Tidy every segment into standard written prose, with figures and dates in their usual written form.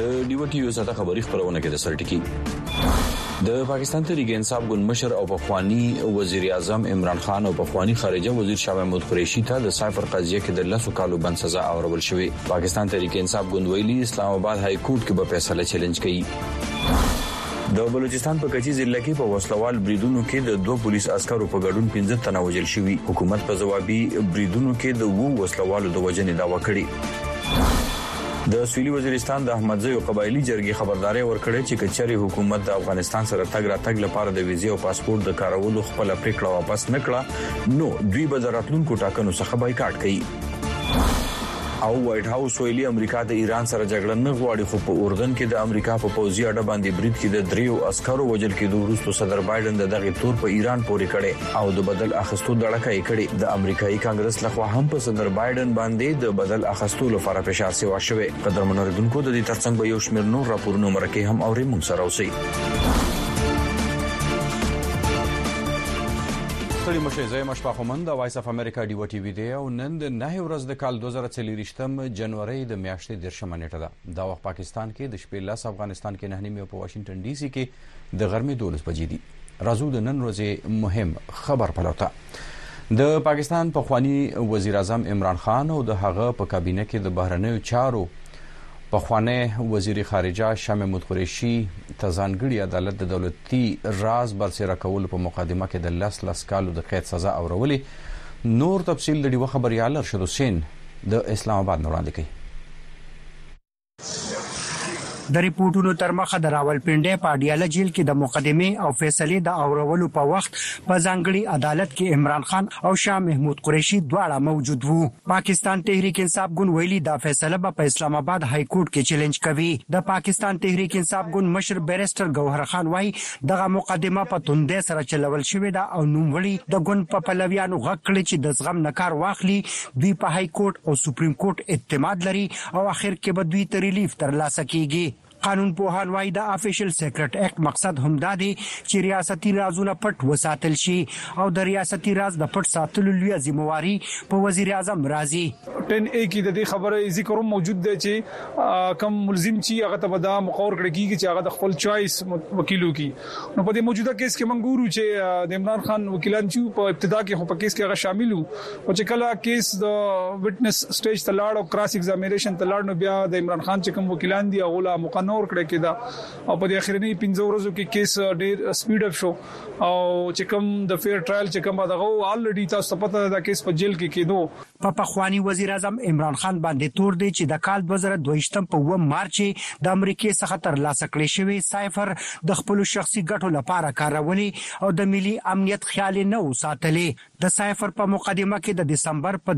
د ډیو ټي یو سره خبري خبرونه کې د سرټکی د پاکستان تحریک انصاف ګوند مشر او پخوانی وزیر اعظم عمران خان او پخوانی خارجه وزیر شاه محمود قریشي ته د سایفر قضیه کې د 10 کالو بند سزا اورول شوې. پاکستان تحریک انصاف ګوند ویلي اسلام آباد های کورټ کې به فیصله چیلنج کوي. د بلوچستان په کچي ضلع کې په وسلوال بریدونو کې د 2 پولیس عسکرو په ګډون 15 تنه وژل شوي. حکومت په جوابي بریدونو کې د 2 وسلوالو د وژنې دعوا کړې. د سویلي وزیرستان د احمدزی قبایلی جرګې خبرداري ورکړې چې کچري حکومت د افغانستان سره تګ راتګ لپاره د ویزې او پاسپورت د کارولو خپل پریکړه واپس نکړه نو دوی به د راتلونکو ټاکنو څخه بایکاټ کوي. او وایټ هاوس ویلي امریکا د ایران سره جګړه نه غواړي خو په اردن کې د امریکا په پوځي اډه باندې برید کې د 3 عسکرو وژل کېدو وروسته صدر بایدن دغه تور په ایران پورې کړي او د بدل اخستو دړکه یې کړي. د امریکایي کانګرس لخوا هم په صدر بایدن باندې د بدل اخستو لپاره فشار سیوا شوی. قدرمنو ردونکو د دې ترڅنګ به یو شمېر نور راپورونه مرکه هم اوري مون سره اوسئ. ستړي مشه زه مشفق خومند د وایس اف امریکا ډیو ټي وی دی او نن د 9 ورځ د کال 2023 جنوري د میاشتې 10 نیټه ده. دا وخت پاکستان کې د شپې لاس افغانستان کې 9 په واشنگټن ډي سي کې د غرمې 12 بجې دي. راځو د نن ورځې مهم خبر پلوته. د پاکستان پخوانی وزیر اعظم عمران خان او د هغه په کابینه کې د بهرنیو چارو پخوانی وزیر خارجه شاه محمود قریشي ته ځانګړي عدالت د دولتي راز برسېره کول په مقدمه کې د 10 کالو د قید سزا اورولې. نور تفصیل د ډیو خبريال ارشد حسین د اسلام آباد وړاندې کوي. د ریپورتونو تر مخه د راولپنډي په اډیاله جیل کې د مقدمه او فیصله د اورولو په وخت په ځانګړي عدالت کې عمران خان او شاه محمود قریشي دواړه موجود وو. پاکستان تحریک انصاف ګوند ویلي دا فیصله په اسلام آباد های کورټ کې چیلنج کوي. د پاکستان تحریک انصاف ګوند مشر بیرستر ګوهر خان وايي دغه مقدمه په توندې سره چلول شوې ده او نوموړي د ګوند په پلویانو غږ کړی چې د زغم نکار واخلي. دوی په های کورټ او سپریم کورټ اعتماد لري او اخر کې به دوی ته ریلیف ترلاسه کیږي. قانون پوهان وايي د افیشل سیکرټ اکټ مقصد هم دا دی چې ریاستي رازونه پټ وساتل شي او د ریاستي راز د پټ ساتلو لوی ذمہواری په وزیر اعظم راځي. 10A کې د دې خبره ذکر موجود دی چې کم ملزم چې هغه ته دا مقرر کړی کیږي چې هغه د خپل چوایس وکیلو کی. نو په دې موجوده کیس کې منګورو چې د عمران خان وکیلان چې په ابتدا کې په کیس کې هغه شامل وو او چې کله کیس د وټنس سټیج ته لاړ او کراس ایگزامینیشن ته لاړ نو بیا د عمران خان چې کوم وکیلان دي هغه مقنن اور کړی کېدا او په دې اخرنی 15 ورځو کې کیس ډېر سپیډ اپ شو او چې کوم د فیر ټرایل چې کوم دغه الریډي تاسو پته ده کیس په جیل کې کېدو. په پخوانی وزیر اعظم عمران خان باندې تور دی چې د کال 2022 په 9 مارچ د امریکای څخه ترلاسه کړی شوی سایفر د خپل شخصي ګټو لپاره کارولي او د ملي امنیت خیال نه وساتلې. د سایفر په مقدمه کې د دسمبر په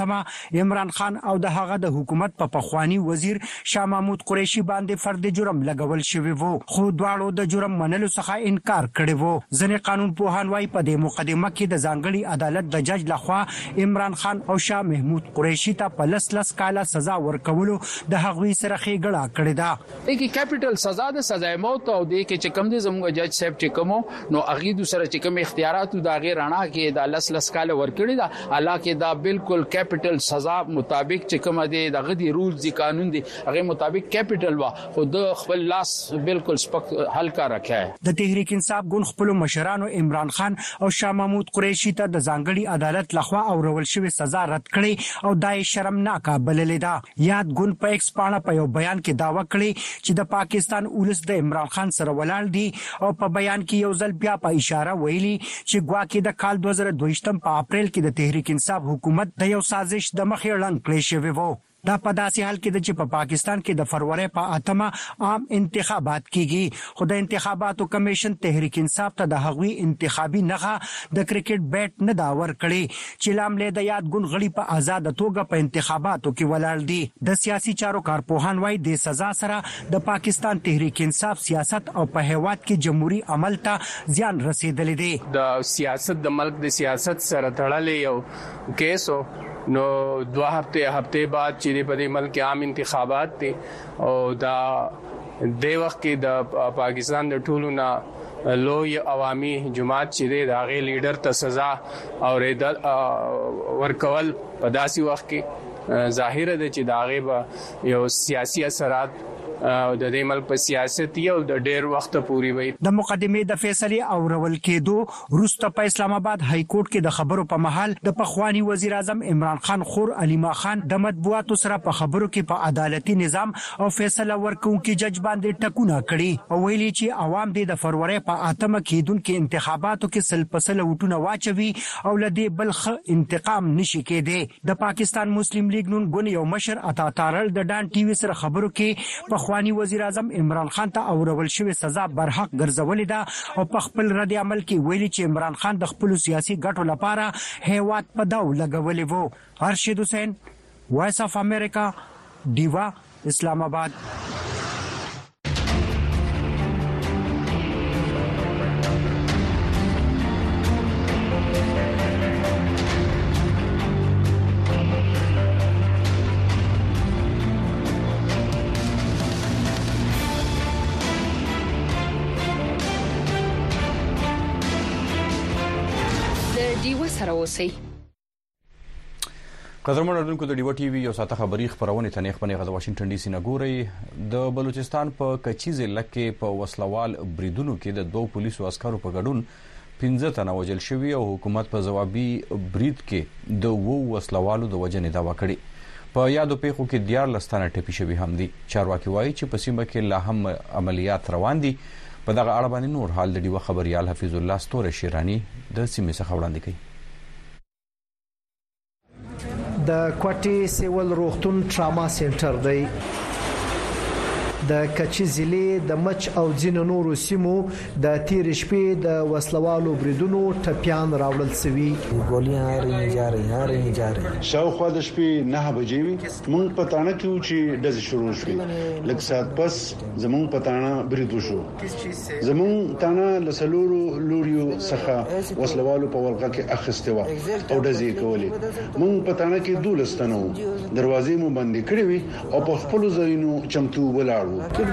14 عمران خان او د هغه د حکومت په پخوانی وزیر شاه محمود قریشي باندې فرد جرم لګول شوی وو خو دواړو د جرم منلو څخه انکار کړی وو. ځینې قانون پوهان وايي په دې مقدمه کې د ځانګړي عدالت د جج لخوا عمران خان او شاه محمود قریشي ته په 10 کاله سزا ورکولو د هغوی سره ښېګړه کړې ده. دغه کیپټل سزا د سزا موت او د کې چې کوم د زموږ جج صاحب چې کوم نو اغه د سره چې کوم اختیارات د غیر رڼا کې د 10 کاله ورکړي ده حالکه دا بالکل کیپټل سزا مطابق چې کوم د غدي رولز دي قانون دي هغه مطابق کیپټل وا خو د خپل لاس بالکل سپک هلکا راکه. د تحریک انصاف ګوند خپل مشرانو عمران خان او شاه محمود قریشي ته د ځانګړي عدالت لخوا اورول شوی سزا رد کړي او دای شرمناکه بللې ده. یاد ګوند په ایکس پاڼه په یو بیان کې داوا کړی چې د پاکستان ولس د عمران خان سره ولاړ دي او په بیان کې یو ځل بیا په اشاره ویلي چې ګواکې د کال 2022 په اپریل کې د تحریک انصاف حکومت د یو سازش د مخې ړنګ کړی شوی وو. دا په داسې حال کې چې په پاکستان کې د فروری په 8 عام انتخابات کیږي خو د انتخاباتو کمیشن تحریک انصاف ته د هغوی انتخابي نغه د کرکټ بیټ نه دا ور کړی چې لاملې د یاد ګوند غړي په آزاد توګه په انتخاباتو کې ولاړ دي. د سیاسي چارو کارپوهان وايي د سزا سره د پاکستان تحریک انصاف سیاست او په هیواد کې جمهوریت عمل ته زیان رسیدلی دی. د سیاست د ملک د سیاست سره تړلې یو کیسو نو 2 هفته بعد چې په دې ملک عام انتخابات دي او دا د وخت کې د پاکستان د ټولو نه لوی عوامي جماعت چې د هغه لیډر ته سزا او ورکول په داسې وخت کې ظاهر ده چې دا هغه یو سیاسي اثرات د دې ملک په سیاست یو د ډېر وخت پوري وي. د مقدمې د فیصله او رول کېدو وروسته په اسلام آباد های کورټ کې د خبرو په محل د پخوانی وزیر اعظم عمران خان خور علیما خان د مطبوعاتو سره په خبرو کې په عدالتي نظام او فیصله ورکوونکي جج باندې ټکونه کړي او ویلي چې عوام د فروری په اتمه کېدونکو انتخاباتو کې سلپسله وټونه واچوي او لدی بلخ انتقام نشي کېده. د پاکستان مسلم لیگ نون ګون یو مشر عطا تارل د ډان ټي وي سره خبرو کې پخوانی وزیر اعظم عمران خان ته اورول شوی سزا برحق ګرځولې ده او په خپل رد عمل کې ویلي چې عمران خان د خپل سیاسي ګټو لپاره هیواد په داو لګولې وو. ارشد حسین، وایس اف امریکا، دیوا، اسلام آباد. قدرمن اردوونکو د ډیو ټي وي یو ساته خبري خبرونه تنیخ په غو واشنگټن ډي سي نه ګوري. د بلوچستان په کچي ضلع کې په وسلوال بریدونو کې د دوه پولیسو عسکرو په ګډون 15 تنه وژل شوي او حکومت په جوابي برید کې د وو وسلوالو د وجنې داوا کړې. په یادو پیښو کې 14 تنه ټپي شوي هم دي. چارواکي وایي چې په سیمه کې لا هم عملیات روان دي. په دغه اړه باندې نور حال د ډیو خبريال حفیظ الله ستوره شیرانی د سیمې څخه وړاندې کوي. د کوټي سیول روغتون ټراما سنټر دی. د کچي ضلع د مچ او ځینو نورو سیمو د تیر شپې د وسلوالو بریدونو ټپيان راوړل سوي. ګولیاں رہی جا رہی شاوخوا د شپې 9 بجې وي. مونږ پتانه کیو چې د شروع شوي لږ سات پس زمونږ پتانه برید وشو. زمونږ تانه لسلورو لوريو څخه وسلوالو په ولغه کې اخیسته و او د زی کولې. مونږ پتانه کې 12 تنو دروازې مو بندې کړې وي او په خپل ځایونو چمتو ولاړ.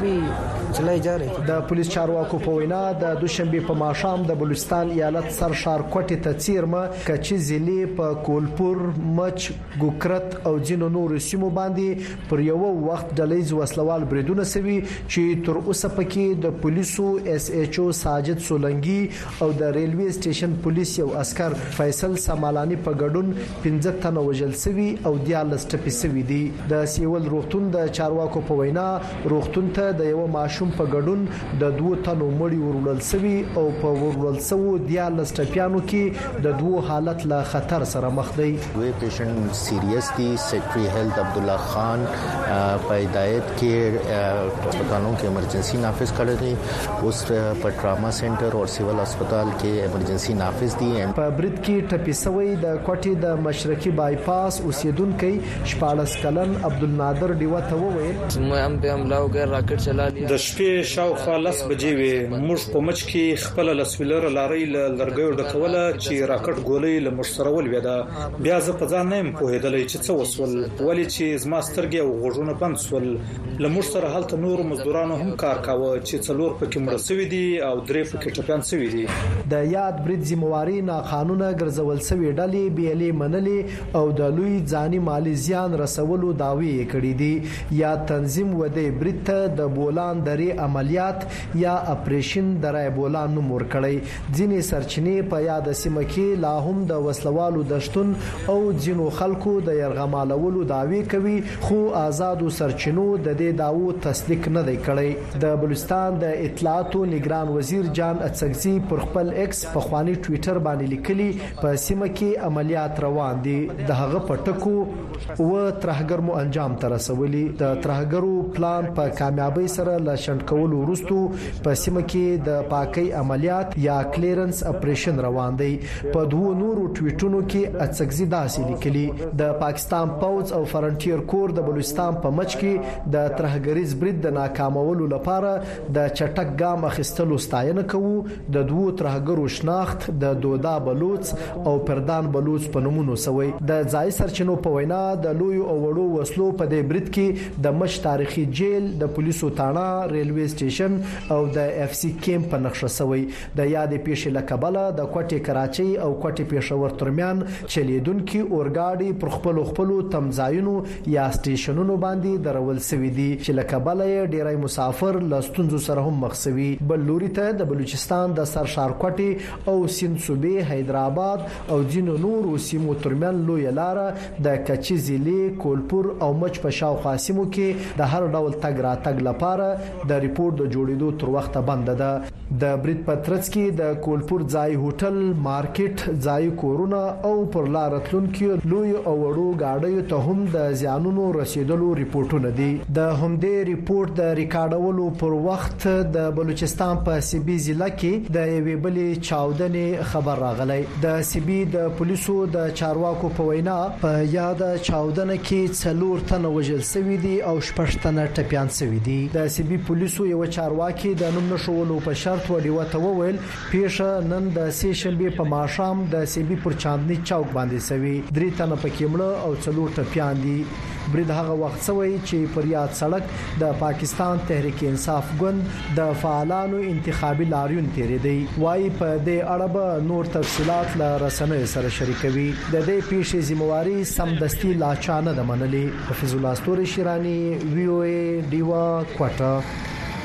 د پولیس چارواکو په وینا د دوشنبه په ماښام د بلوچستان ایالت سرشار کوټه ته چیرمه کچي ضلع په کولپور، مچ، ګوکرت او ځینو نورو سیمو باندې پر یو وخت ډلېز وسلوال بریدونه سوي چې تر اوسه پکې د پولیسو اس ایچ او ساجد سولنګي او د ریلوي سټیشن پولیس یو عسكر فیصل سمالانی په ګډون 15 تنه وژل سوي او 14 ټپي سوي دي. د سیول روغتون د چارواکو په وینا روغتون ته د یو ماشوم په ګډون د 2 تنو مړی ورول سوي او په ورول سو 14 ټپيانو کې د 2 حالت له خطر سره مخ دي. وی پیشنټ سیریس دي. سیکرټری هیلث عبد الله خان په ہدایت کې هسپتالوں کې ایمرجنسی نافذ کړی دي. اوس په ټراما سنټر او سیول هسپتال کې ایمرجنسی نافذ دي. په برید کې ټپي سوی د کوټي د مشرقي بایپاس اوسیدونکو 14 کلن عبد النادر دیوه ته وویل مې هم په حمله وکړ راکټ چلا لیا. د شپې شاوخوا 10 بجې وي. موږ په مچ کې خپل لسویلر لارې لرګیو ډکوله چې راکټ ګولې له مشتره ولويده. بیا زه په ځان نه پوهېدلې چې څه وسول ولې چې زما سترګې او غوږونه بند سول. له مشتره حالت نور مزدورانو هم کار کاوه چې څلور پکې مړ شوي دي او درې پکې ټپيان شوي دي. د یاد برید ذمہواری ناقانونه ګرځول شوی ډلې بیلې منلې او د لوی ځاني مالی زیان رسولو داوی کړې دي. یا تنظیم وده برید ته د بولان درې عملیات یا اپریشن درای بولان نوم ورکړی. ځینې سرچینې په یاد سیمه کې لا هم د وسلوالو دشتون او ځینو خلکو د يرغمالولو داوی کوي خو آزادو سرچینو د دې داوو تصدیق نه دی کړی. د بلوچستان د اطلاعاتو نگران وزیر جان اڅکزي پر خپل ایکس په خواني ټوئیټر باندې لیکلي په سیمه کې عملیات روان دي. د هغه پټکو و ترهګر مو انجام تر رسولي. د ترهګرو پلان په کامیابی سره لشند کول ورستو په سیمه کې د پاکي عملیات یا کلیرنس اپریشن روان دي. په دوه نورو ټویټونو کې اڅکزي داسې لیکلي د پاکستان پوز او فرنټیر کور د بلوچستان په مچ کې د ترهګریز برید د ناکامولو لپاره د چټک ګام اخیستلو ستاینه کوو. د دوه ترهګرو شناخت د دودا بلوچ او پردان بلوچ په نومونو سوی. د ځای سرچینو په وینا د لوی او وړو وسلو په دې برید کې د مچ تاریخي جیل د د پولیسو تاڼه ریلوي سټیشن او د اف سی کیمپ په نقشه شوی د یادې پیښې لکبله د کوټې کراچۍ او کوټې پېښور ترمیان چلیدونکو اورګاډي پر خپل تمځایونو یا سټیشنونو باندې درول شوی دي چې لکبله ډیری مسافر لستونزو سره هم مخ شوی. بل لوري ته د بلوچستان د سرشار کوټې او سیند صوبې حیدرآباد او ځینو نورو سیمو ترمن لوی لاره د کچې ضلع کولپور او مچ په شاوخوا سیمو کې د هر ډول تګ راتګ لپاره د ریپورت د جوړېدو تر وخته بند ده. د برید پترڅ کې د کولپور ځای هوټل مارکیټ ځای کورونه او پر لار تلونکو لوی او وړو گاډیو ته هم د زیانونو رسیدلو ریپورتونه دي. د همدې ریپورت د ریکارډولو پر وخت د بلوچستان په سیبي ضلع کې د یوې بلې چاودنې خبر راغلی. د سیبي د پولیسو د چارواکو په وینا په یاد چاودنه کې 4 تنه وژل شوي دي او 6 تنه ټپيان شوي دي. د سیبي پولیسو یو چارواکي د نوم نشولو په شرط وډیو ته وویل پیښه نن د سې شنبه په ماښام د سیبي پر چاندني چوک باندې شوی. 3 تنه پکې مړه او 4 ټپيان دي. برید هغه وخت شوی چې پر یاد سړک د پاکستان تحریک انصاف ګوند د فعالانو انتخابي لاریون تیرې دی. وايي په دې اړه به نور تفصيلات له رسنیو سره شریکوي. د دې پیښې ذمہواری سمدستي لا چانه د منلې. حفیظ الله استوري شیرانی وی او ای دیوا کوټه.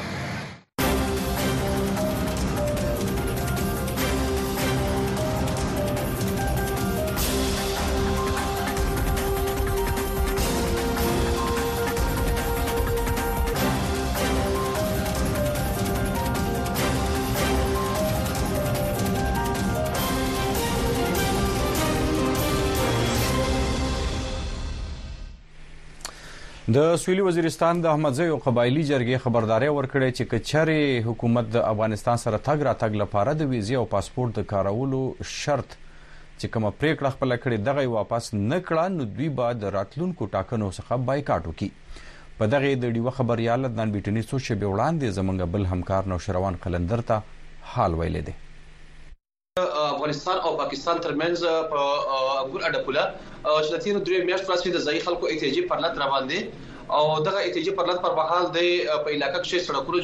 د سویلي وزیرستان د احمدزی او قبایلی جرګې خبرداري ورکړې چې کچري حکومت د افغانستان سره تګ راتګ لپاره د ویزې او پاسپورت د کارولو شرط چې کومه پریکړه خپل کړې دغه واپس نه کړه نو دوی به د راتلونکو ټاکنو څخه بایکاټ وکړي. په دغه د ډیوه خبريال عدنان بیټنی څو شپې وړاندې زمونږ بل همکار نوشروان قلندر ته حال ویلې ده. افغانستان او پاکستان ترمنځ په ګور اډپوله چې د تیر 3 میاشتو راځي د ځای خلکو احتجاجي پرلط روان دي او دغه احتجاجي پرلط پر مهال د په علاقې کې سړکونو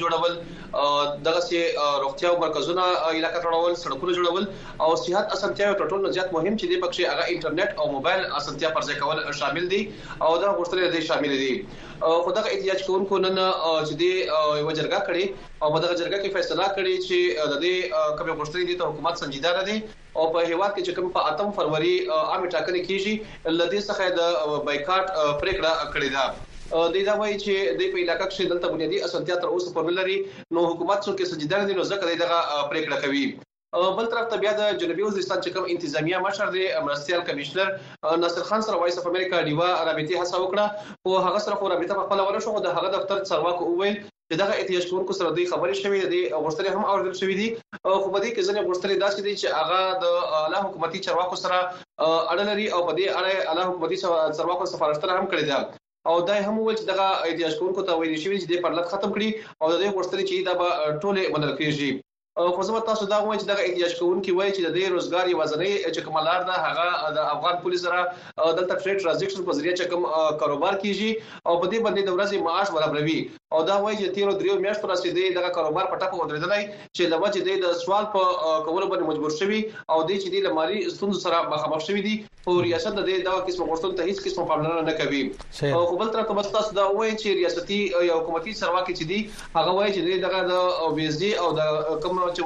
جوړول دغه سي روغتیا مرکزونه علاقې جوړول سړکونو جوړول او صحت اسانتیا ټول نه زیات مهم چې د پکې هغه انټرنیټ او موبایل اسانتیا پر ځای کول شامل دي او دا غوښتنې دي شامل دي. خو دغه احتجاج کوونکو نن چې د یو جرګه کړي او په دغه جرګه کې فیصله کړي چې د دې کومه غوښتنې دي ته حکومت سنجیده دي او په هیواد کې چې کوم په 8 فروری عام ټاکنې کیږي لدې څخه د بایکاټ پریکړه کړې ده. دا وایي چې د په علاقې کې دلته بنیادی اسانتیا تر اوسه په لري نو حکومت څو کې سنجیده دي نو ځکه دغه پریکړه کوي. بل طرف ته بیا د جنوبي وزیرستان چې کوم انتظامیه مشر دی مرستيال کمشنر ناصر خان سره وایس اف امریکا دیوا رابطه هڅه وکړه او هغه سره خو رابطه په خپل ونه شو د هغه دفتر څارواکو وویل چې دغه احتیاج کوونکو سره د خبرې شوې دي او غوښتنې هم اوریدل شوې دي خو په دې کې ځنې غوښتنې داسې دي چې هغه د اعلی حکومتي چارواکو سره اړه لري او په دې اړه اعلی حکومتي چارواکو سفارشتنه هم کړې ده او دا هم ویل چې دغه احتیاج کوونکو ته ویل شوی چې د پرلط ختم کړي او د غوښتنې چې دا به ټوله منل کېږي. خو زما تاسو دا وایي چې دغه احتیاج کوونکي وایي چې د دې روزګار یوازنۍ چې کوملار ده هغه د افغان پولیس سره دلته ټریډ ټرانزیکشن په ذریعہ چې کوم کاروبار کیږي او په دې باندې د ورځې معاش برابروي او دا وایي چې تیر 3 میاشتو راځي دغه کاروبار په ټاپه ودرېدلای چې لوجه د سوال په کولو باندې مجبور شوی او د چې د مالی ستونزو سره مخامخ شوی دي او ریاست د دغه قسم غوښتنو ته هیڅ قسم پاملرنه نه کوي. خو بل طرف ته بس تاسو دا وایي چې ریاستي او حکومتي چارواکي چې دي هغه وایي چې دغه د ویزې او د کوم چې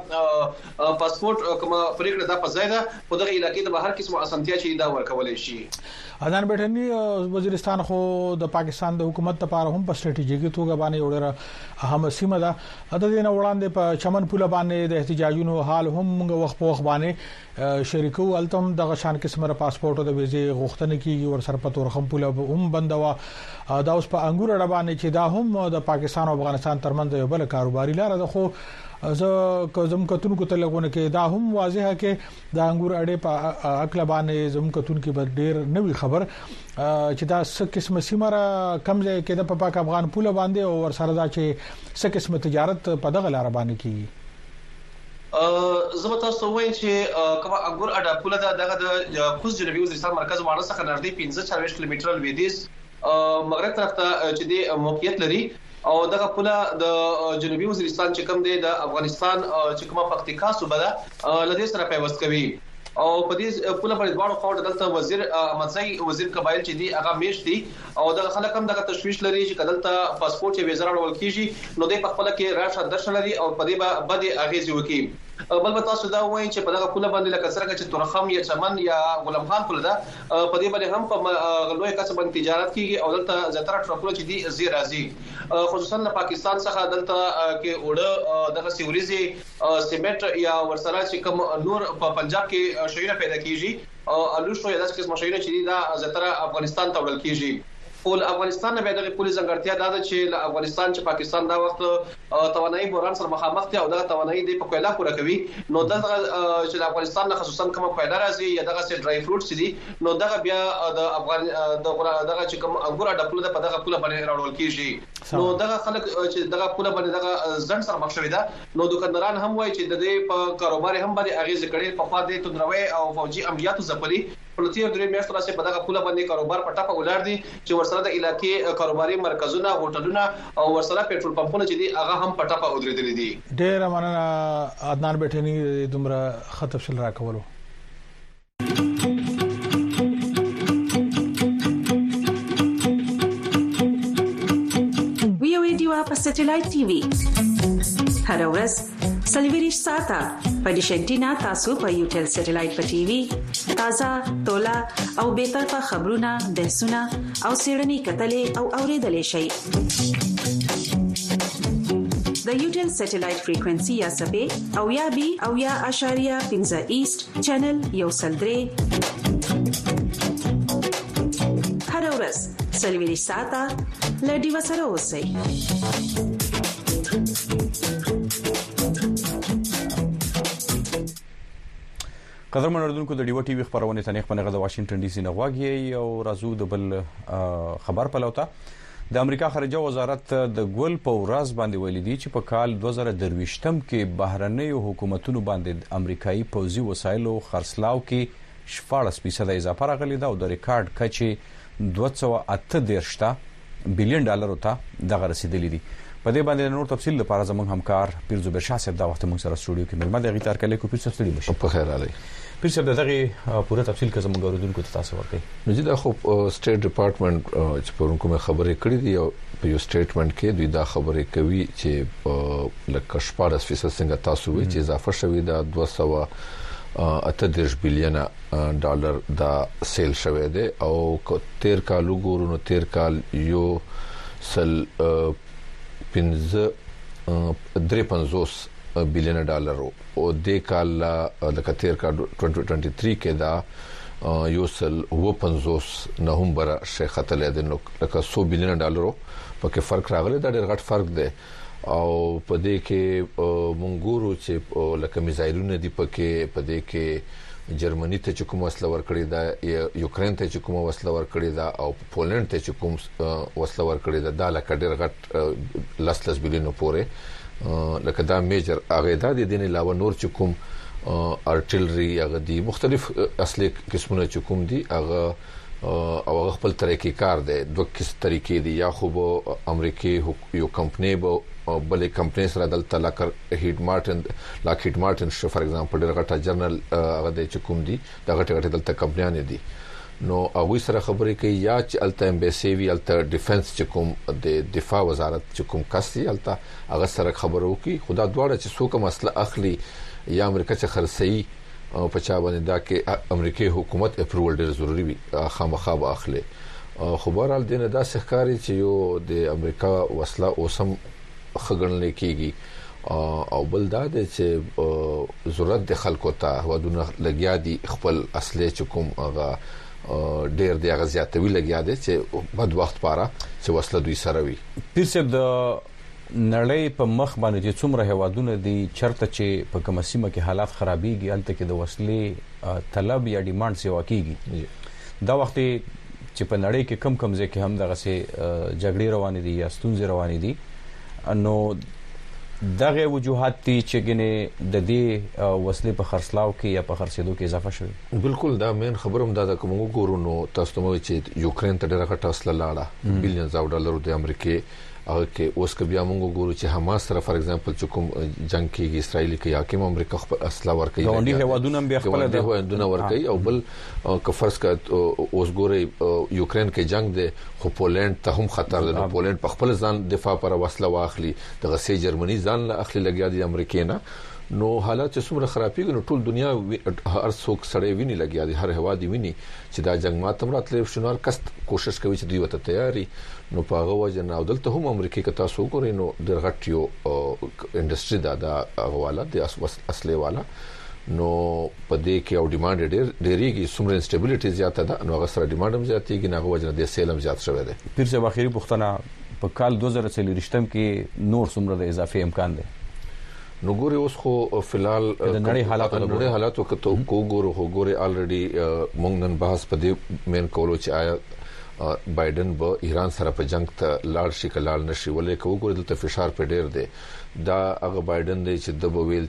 ورسره پاسپورت کوم پریکړه د پځایده په دغه علاقې د بهر قسم اسانتیا چې دا ورکولای شي. عدنان بیٹنی وزیرستان خو د پاکستان د حکومت لپاره هم په سټریټیژیکي توګه باندې وړه اهم سیمه ده. د دې نه وړاندې په چمن پوله باندې د احتجاجونو حال هم موږ وخت په وخت باندې شریکو التم د غشان قسمه پاسپورت او د ویزې غوښتنه کیږي ور سره په تور خم پوله هم بندوا دا اوس په انګور اړه باندې چې دا هم د پاکستان او افغانستان ترمنځ یو بل کاروباري لار ده. خو زه کوم کتونکو ته لګونه کې دا هم واضحه کې د انګور اړې په عقل باندې زم کتون کې بل ډیر نوې خبر چې دا څه قسمه سیمه کم ځای کې د پاک افغان پوله باندې او ور سره دا چې څه قسمه تجارت په دغه لار باندې کیږي. زه تاسو وایم چې کوم انګور اډا پوله دغه د کوز جنوبي وزیرستان مرکز وانه څخه نږدې 15 کیلومتر لویدیځ مغرب طرف ته چې د موقعیت لري او دغه پوله د جنوبي وزیرستان چې کوم دی د افغانستان چې کومه پکتیکا صوبه ده لدې سره پیوست کوي او په دې پوله باندې دواړو خواو دلته وزیر احمدزئی وزیر قبایل چې دی هغه میشتي او د خلک هم دغه تشویش لري چې کدلته پاسپورت یې ویزه راوړل کیږي نو د په خپل کې راشه درشه لري او په دې باندې اغیز وکړي بل به تاسو دا وایي چې په دغه پوله باندې لکه څنګه چې تورخم یا چمن یا غلام خان پوله ده په دې باندې هم په لوی کسب باندې تجارت کیږي او دلته زیاتره ټرکونه چې دي زی راځي خصوصا د پاکستان څخه دلته کې وړه دغه سیوريزي سیمنټ یا ورسره چې کوم نور په پنجاب کې شیونه پیدا کیږي او الوشو یا داسې قسم شیونه چې دا زیاتره افغانستان ته وړل کیږي ول افغانستان نه به د پولیس ځنګړتیا دا ده چې افغانستان چې پاکستان دا وخت توانایي بوران سره مخامخ دي او دا توانایي د کویلا پوره کوي نو دغه چې د افغانستان نه خصوصا کوم کویلا راځي یا دغه سي ډرای فروټس دي نو دغه بیا د افغان دغه چې کوم انګور ډپله په دغه پوله باندې راوړل کیږي نو دغه خلک چې دغه پوله باندې دغه ځن سره مخ شوی دا نو دکانداران هم وایي چې د دې په کاروبار هم باندې اغیز کړي په خوا د تندروي او فوجي عملیاتو ځپلي پلوتیر درې میاشتو راځي په دغه پوله باندې کاروبار په ټاپه ولر دي چې ورسره د علاقې کاروباري مرکزونه هوټلونه او ورسره پېټرول پمپونه چې دي هغه هم په ټاپه ودرېدلي دي ډېر مننه عدنان بیٹنی دومره خطب شل راکولو وی او ایډیو په سټلایټ ټي وي هر ورځ سلیویریش ساته په ډیشنټینا تاسو په یوټل سټلایټ په ټي وي تازه تولا او به طرفه خبرونه بحثونه او سیړنی کتلې او اوریدلې شي د یوټل سټلایټ فریکوئنسي یا سبې او یا بي او یا اشاریه 15 ایست چینل یو سلدري هر ورځ سلیویریش ساته لډي وسره اوسئ قدرمن اردوونکو د ډیو ټي وی خبرونه ته نه غږ د واشنگټن ډي سي نه غواګي او رازو د بل خبر پلوتا د امریکا خارجه وزارت د ګول په ورځ باندې ویلي دي چې په کال 2023م کې بهرنۍ حکومتونو باندې امریکایي پوځي وسایلو خرڅلاو کې 14% اضافه راغلی ده او د ریکارډ کچې 238 بلین ډالر ته دغه رسیدلی دي په دې باندې نور تفصیل لپاره زموږ همکار پیر زبیر شاه صاحب دا وخت موږ سره سټوډیو کې ملمه د غیتار کله کو پیر صاحب ستړي بشي په خیر علي پیر صاحب دغه پوره تفصیل که زموږ اوریدونکو ته تاسو ورکړئ نو چې دا خو سټیټ ډپارټمنټ چې پرونکو مې خبرې کړې دي او په یو سټیټمنټ کې دوی دا خبرې کوي چې لکه 14% څنګه تاسو وی چې اضافه شوې ده 238 بلین ډالر دا سیل شوې ده او 13 کال وګورو نو 13 کال یو سل 53 بلین ډالر او د کال لکه 13 کال 2023 کې دا یو سل 50 نه هم بر شیخ اتل د نو لکه 100 بلین ډالر پکې فرق راغلی دا ډېر غټ فرق دی او په دې کې مونږ چې لکه میزایلونه دی پکې په دې کې جرمني ته چې کوم وسله ورکړی دا یوکرين ته چې کوم وسله ورکړی دا او پولند ته چې کوم وسله ورکړی دا لکه ډېر غټ لس بلین پورې لکه دا میجر اغه دا د دین علاوه نور چې کوم ارټلري هغه دي مختلف اصلي قسمونه چې کوم دي هغه او خپل طریقې کار دي دوه کس طریقې دي یا خو امریکای یو کمپنی بلې کمپنی سره دلته لاکهید مارټن شو فار ایگزامپل ډېر غټه جرنل هغه د چکم دي دا غټه دلته کمپنیان دي نو هغه سره خبرې کوي یا چې الته امبیسي وی الته ډیفنس چې کوم د دفاع وزارت چې کوم کسي الته هغه سره خبرو کوي خدا دواړه چې څوک مسله اخلي یا امریکا چې خرڅي او په چا باندې دا کې امریکای حکومت اپروول ډېر ضروری وي خامخا اخلي خبرال دینه دا ښکاری چې یو د امریکا وسله اوسم خګنل کېږي او بل دا چې ضرورت د خلکو ته ودونه لګیا دي خپل اصلي چې کوم هغه ډېر دی هغه زیاتوي لګیا دي چې بد وخت پاره چې وسله دوی سره وي پیر صاحب د نړۍ په مخ باندې څومره هوادونه دي چرته چې په کومه سیمه کې حالات خرابيږي الته کې د وسلې طلب یا ډیماند سیوا کیږي دا وخت چې په نړۍ کې کم ځای کې هم دغه سي جګړې روانې دي یا ستونزې روانې دي نو دغه وجوهات چې ګنې د دې وسلې په خرڅلاو کې یا په خرڅېدو کې اضافه شوه بالکل دا مین خبروم دا کوم وګورو نو تاسو ته مو چې یوکرين ته ډېر غټه وسله لاړه بلین ډالر د امریکای هغه کې اوس کې بیا موږ ګورو چې حماس سره فار ایگزامپل چې کوم جنگ کې اسرائیل کې حاکم امریکا خپل اسلحه ورکوي غونډي هوادونه بیا خپل د هوادونه ورکوي او بل کفرس کا اوس ګوري یوکرين کې جنگ دی خو پولند ته هم خطر ده. پولند په خپل ځان دفاع پر وسله واخلي د غسې جرمني ځان له اخلي لګیا دي امریکا نه. نو حالات چې څومره خرابېږي نو ټول دنیا هر څوک سړی ویني لګیا دي هر هوا دی ویني چې دا جنگ ماتم راتلې شنوار کس کوشش کوي چې دوی وته تیاری نو پاغه وجه نه دلته هم امریکا کې تاسو ګورئ نو د غټیو انډستری دا غواله د اصلي والا نو په دې کې او ډیماند ډېریږي څومره انسټیبিলিټي زیاته ده نو هغه سره ډیماند هم زیاتېږي نه وجه د سیلم زیات شوی دی. پیر صاحب اخیری پښتنه په کال 2023 کې نور څومره د اضافي امکان دی؟ نو ګوري اوس خو فلحال د نړۍ حالات وکړو کو ګورو خو ګوري الریډي مونږ نن بحث په دې مین کولو چې آیا بایدن به ایران سره په جنگ ته لاړ شي کلال نشي ولې کو ګوري دلته فشار په ډیر دی دا هغه بایدن دی چې د ویل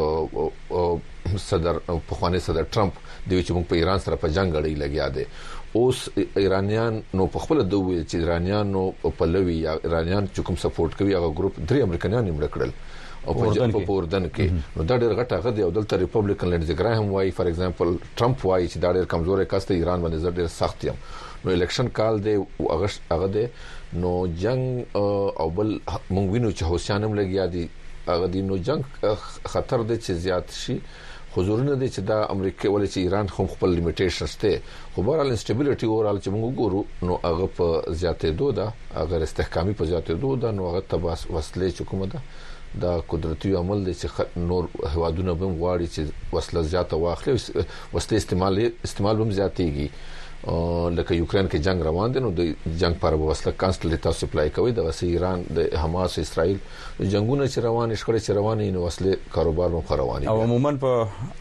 چې صدر پخوانی صدر ټرمپ دی چې موږ په ایران سره په جنگ اړې لګیا دي. اوس ایرانیان نو په خپل د ویل چې ایرانیان نو په لوي یا ایرانیان چې کوم سپورټ کوي هغه ګروپ 3 امریکایان یې مړ کړل او په اردن کې نو دا ډېر غټه غدي او دلته ریپبلیکن لینډزي ګراهم وايي فار ایگزامپل ټرمپ وايي چې دا ډېر کمزوري کاسته ایران باندې ډېر سخت یم نو الیکشن کال دی هغه دی نو جنگ او بل مونږ وینو چې حوثیانم لګیا دي هغه دی نو جنگ خطر دی چې زیات شي حضورونه دي چې دا امریکا ولې چې ایران خپل لیمیټیشنز ته خو بهرحال انسټیبিলিټي اورال چې موږ ګورو نو هغه په زیاتېدو ده اگر استحکامي په زیاتېدو ده نو هغه تباس وسلې چې کومه ده دا قدرتي عمل دي چې نور هوادونه به غواړي چې وسله زیاته واخلي وسله استعمال هم زیاتېږي لکه یوکرين کې جنگ روان دي نو د جنگ پر وسله کانسټنټلی تاسو سپلای کوي د ایران د حماس اسرائیل جنگونه چې روان شخړې چې روانې نو وسله کاروبار هم رواني او عموما په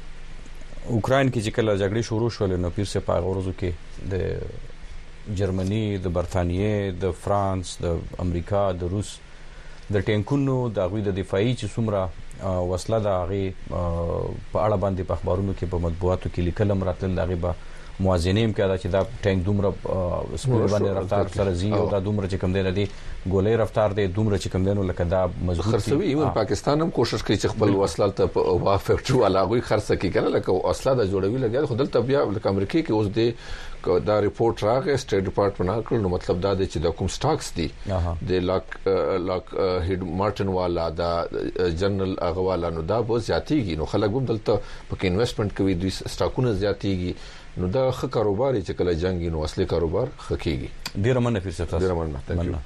اوکرين کې چې کله جګړه شروع شول نو پیر څه په غوړو کې د جرمني د برتانیې د فرانس د امریکا د روس د ټینکونو د غوی د دفاعي چې څومره وسله د غي په اړه باندې په اخبارونو کې په مطبوعاتو کې لیکل مراتل د غي به موازنه هم کړه چې دا ټینک دومره سپیډ باندې رفتار سره زی او دا دومره چې کم دی لدی ګولې رفتار دی دومره چې کم دی نو لکه دا مضبوط خرڅوي ایون پاکستان هم کوشش کوي چې خپل وسله ته په وا فیکټری ولا غوي خرڅ کوي کنه لکه اصله د جوړوي لګیا خو دلته بیا لکه امریکا کې اوس دی دا ریپورت راغی سټیټ ډپارټمنټ کړ نو مطلب دا دی چې د کوم سټاکس دي د لاک هډ مارټن والا دا جنرال اغوالا نو دا به زیاتېږي نو خلک هم دلته پکې انویسټمنټ کوي دوی سټاکونه زیاتېږي نو دا ښه کاروبار چې کله جنگي نو اصلي کاروبار خکېږي. ډیر مننه فیر صاحب ډیر مننه.